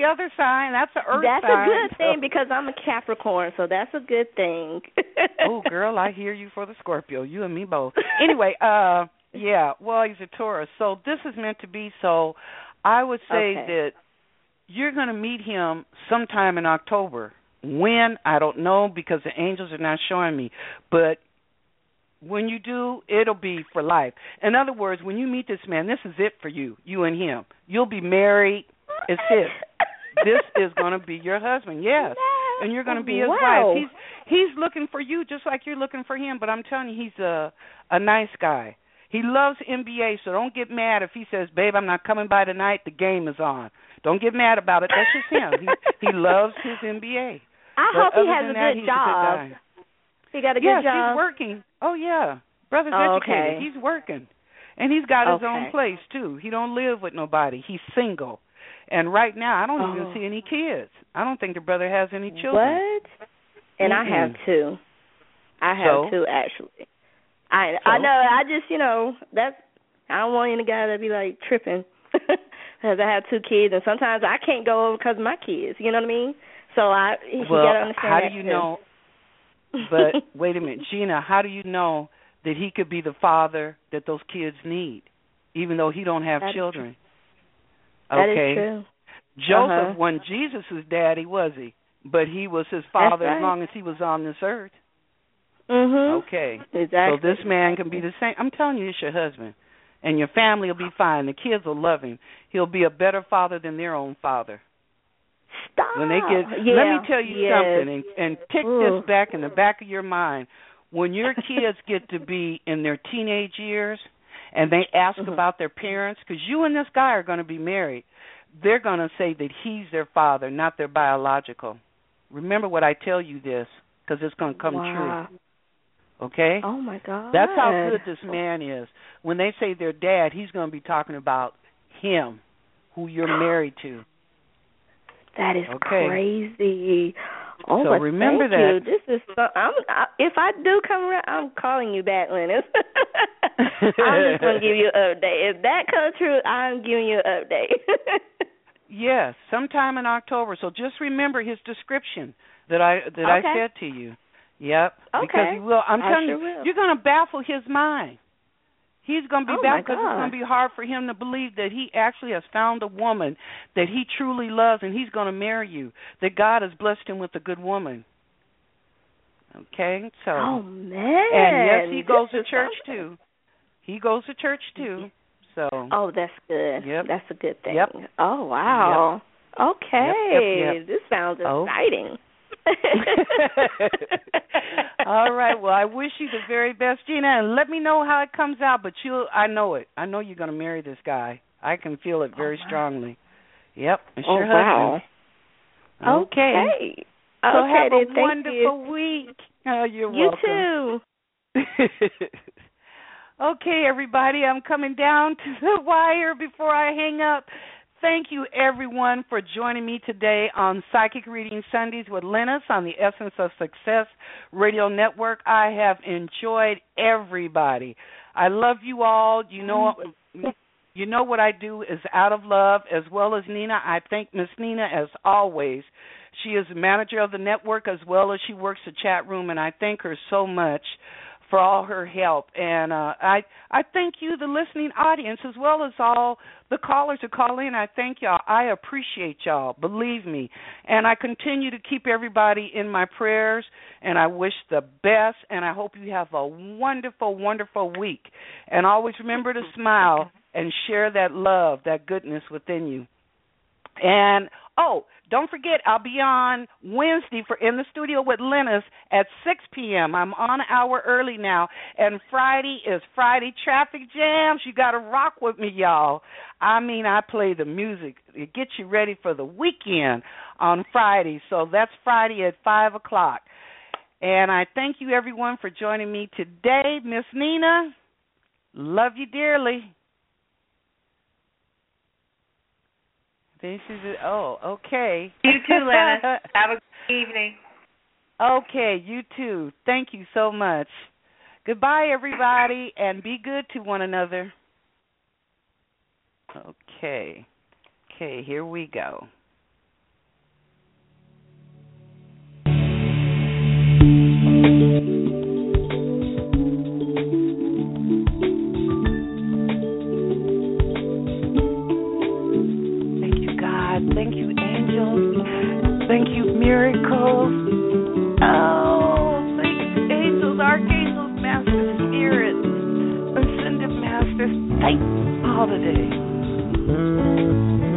the other sign. That's an earth That's sign. a good thing because I'm a Capricorn, so that's a good thing. Oh, girl, I hear you for the Scorpio. You and me both. Anyway, yeah, well, he's a Taurus. So this is meant to be. So I would say that you're going to meet him sometime in October. When, I don't know because the angels are not showing me. But when you do, it'll be for life. In other words, when you meet this man, this is it for you, you and him. You'll be married. It's it. This is going to be your husband, yes. And you're going to be his wife. He's looking for you just like you're looking for him, but I'm telling you, he's a nice guy. He loves NBA, so don't get mad if he says, babe, I'm not coming by tonight, the game is on. Don't get mad about it. That's just him. He loves his NBA. I hope he has a good job. He got a good job? Yes, he's working. Oh, yeah. Brother's educated. He's working. And he's got his own place, too. He don't live with nobody. He's single. And right now, I don't even see any kids. I don't think the brother has any children. What? And I have two. I have two, actually. I know. I just, that's, I don't want any guy to be, like, tripping. Because I have two kids, and sometimes I can't go over because of my kids. You know what I mean? So you got to understand how do you know? But wait a minute, Gina, how do you know that he could be the father that those kids need, even though he don't have children? That is true. Joseph wasn't Jesus' daddy, was he? But he was his father as long as he was on this earth. Okay. Exactly. So this man can be the same. I'm telling you, it's your husband. And your family will be fine. The kids will love him. He'll be a better father than their own father. Stop. When they get, let me tell you something, and tick this back in the back of your mind. When your kids get to be in their teenage years and they ask about their parents, because you and this guy are going to be married, they're going to say that he's their father, not their biological. Remember what I tell you this, because it's going to come true. Okay? Oh, my God. That's how good this man is. When they say their dad, he's going to be talking about him, who you're married to. That is crazy. Oh, so remember that. You. This is so, if I do come around, I'm calling you back, Lennis. I'm just going to give you an update. If that comes true, I'm giving you an update. Yes, sometime in October. So just remember his description that I said to you. Yep. Okay. Because he will. I'm telling you, you're going to baffle his mind. He's going to be back because it's going to be hard for him to believe that he actually has found a woman that he truly loves and he's going to marry you, that God has blessed him with a good woman. Okay? So. Oh, man. And yes, he goes to church, too. He goes to church, too. So. Oh, that's good. Yep. That's a good thing. Yep. Oh, wow. Yep. Okay. Yep. This sounds exciting. All right. Well, I wish you the very best, Gina, and let me know how it comes out. But I know it. I know you're going to marry this guy. I can feel it very strongly. Yep. It's your husband. Wow. Okay. So have a wonderful week. Oh, you're welcome. You too. Okay, everybody. I'm coming down to the wire before I hang up. Thank you, everyone, for joining me today on Psychic Reading Sundays with Lennis on the Essence of Success Radio Network. I have enjoyed everybody. I love you all. You know what I do is out of love, as well as Nina. I thank Miss Nina, as always. She is the manager of the network, as well as she works the chat room, and I thank her so much for all her help. And I thank you, the listening audience, as well as all the callers who call in. I thank y'all. I appreciate y'all, believe me. And I continue to keep everybody in my prayers, and I wish the best, and I hope you have a wonderful, wonderful week. And always remember to smile and share that love, that goodness within you. And, don't forget, I'll be on Wednesday for In the Studio with Lennis at 6 p.m. I'm on an hour early now. And Friday is Friday Traffic Jams. You got to rock with me, y'all. I mean, I play the music. It gets you ready for the weekend on Friday. So that's Friday at 5 o'clock. And I thank you, everyone, for joining me today. Miss Nina, love you dearly. Okay. You too, Lennis. Have a good evening. Okay, you too. Thank you so much. Goodbye, everybody, and be good to one another. Okay, here we go. Thank you, miracles. Oh, thank you, angels, archangels, master spirits, ascended masters. Thank you all today.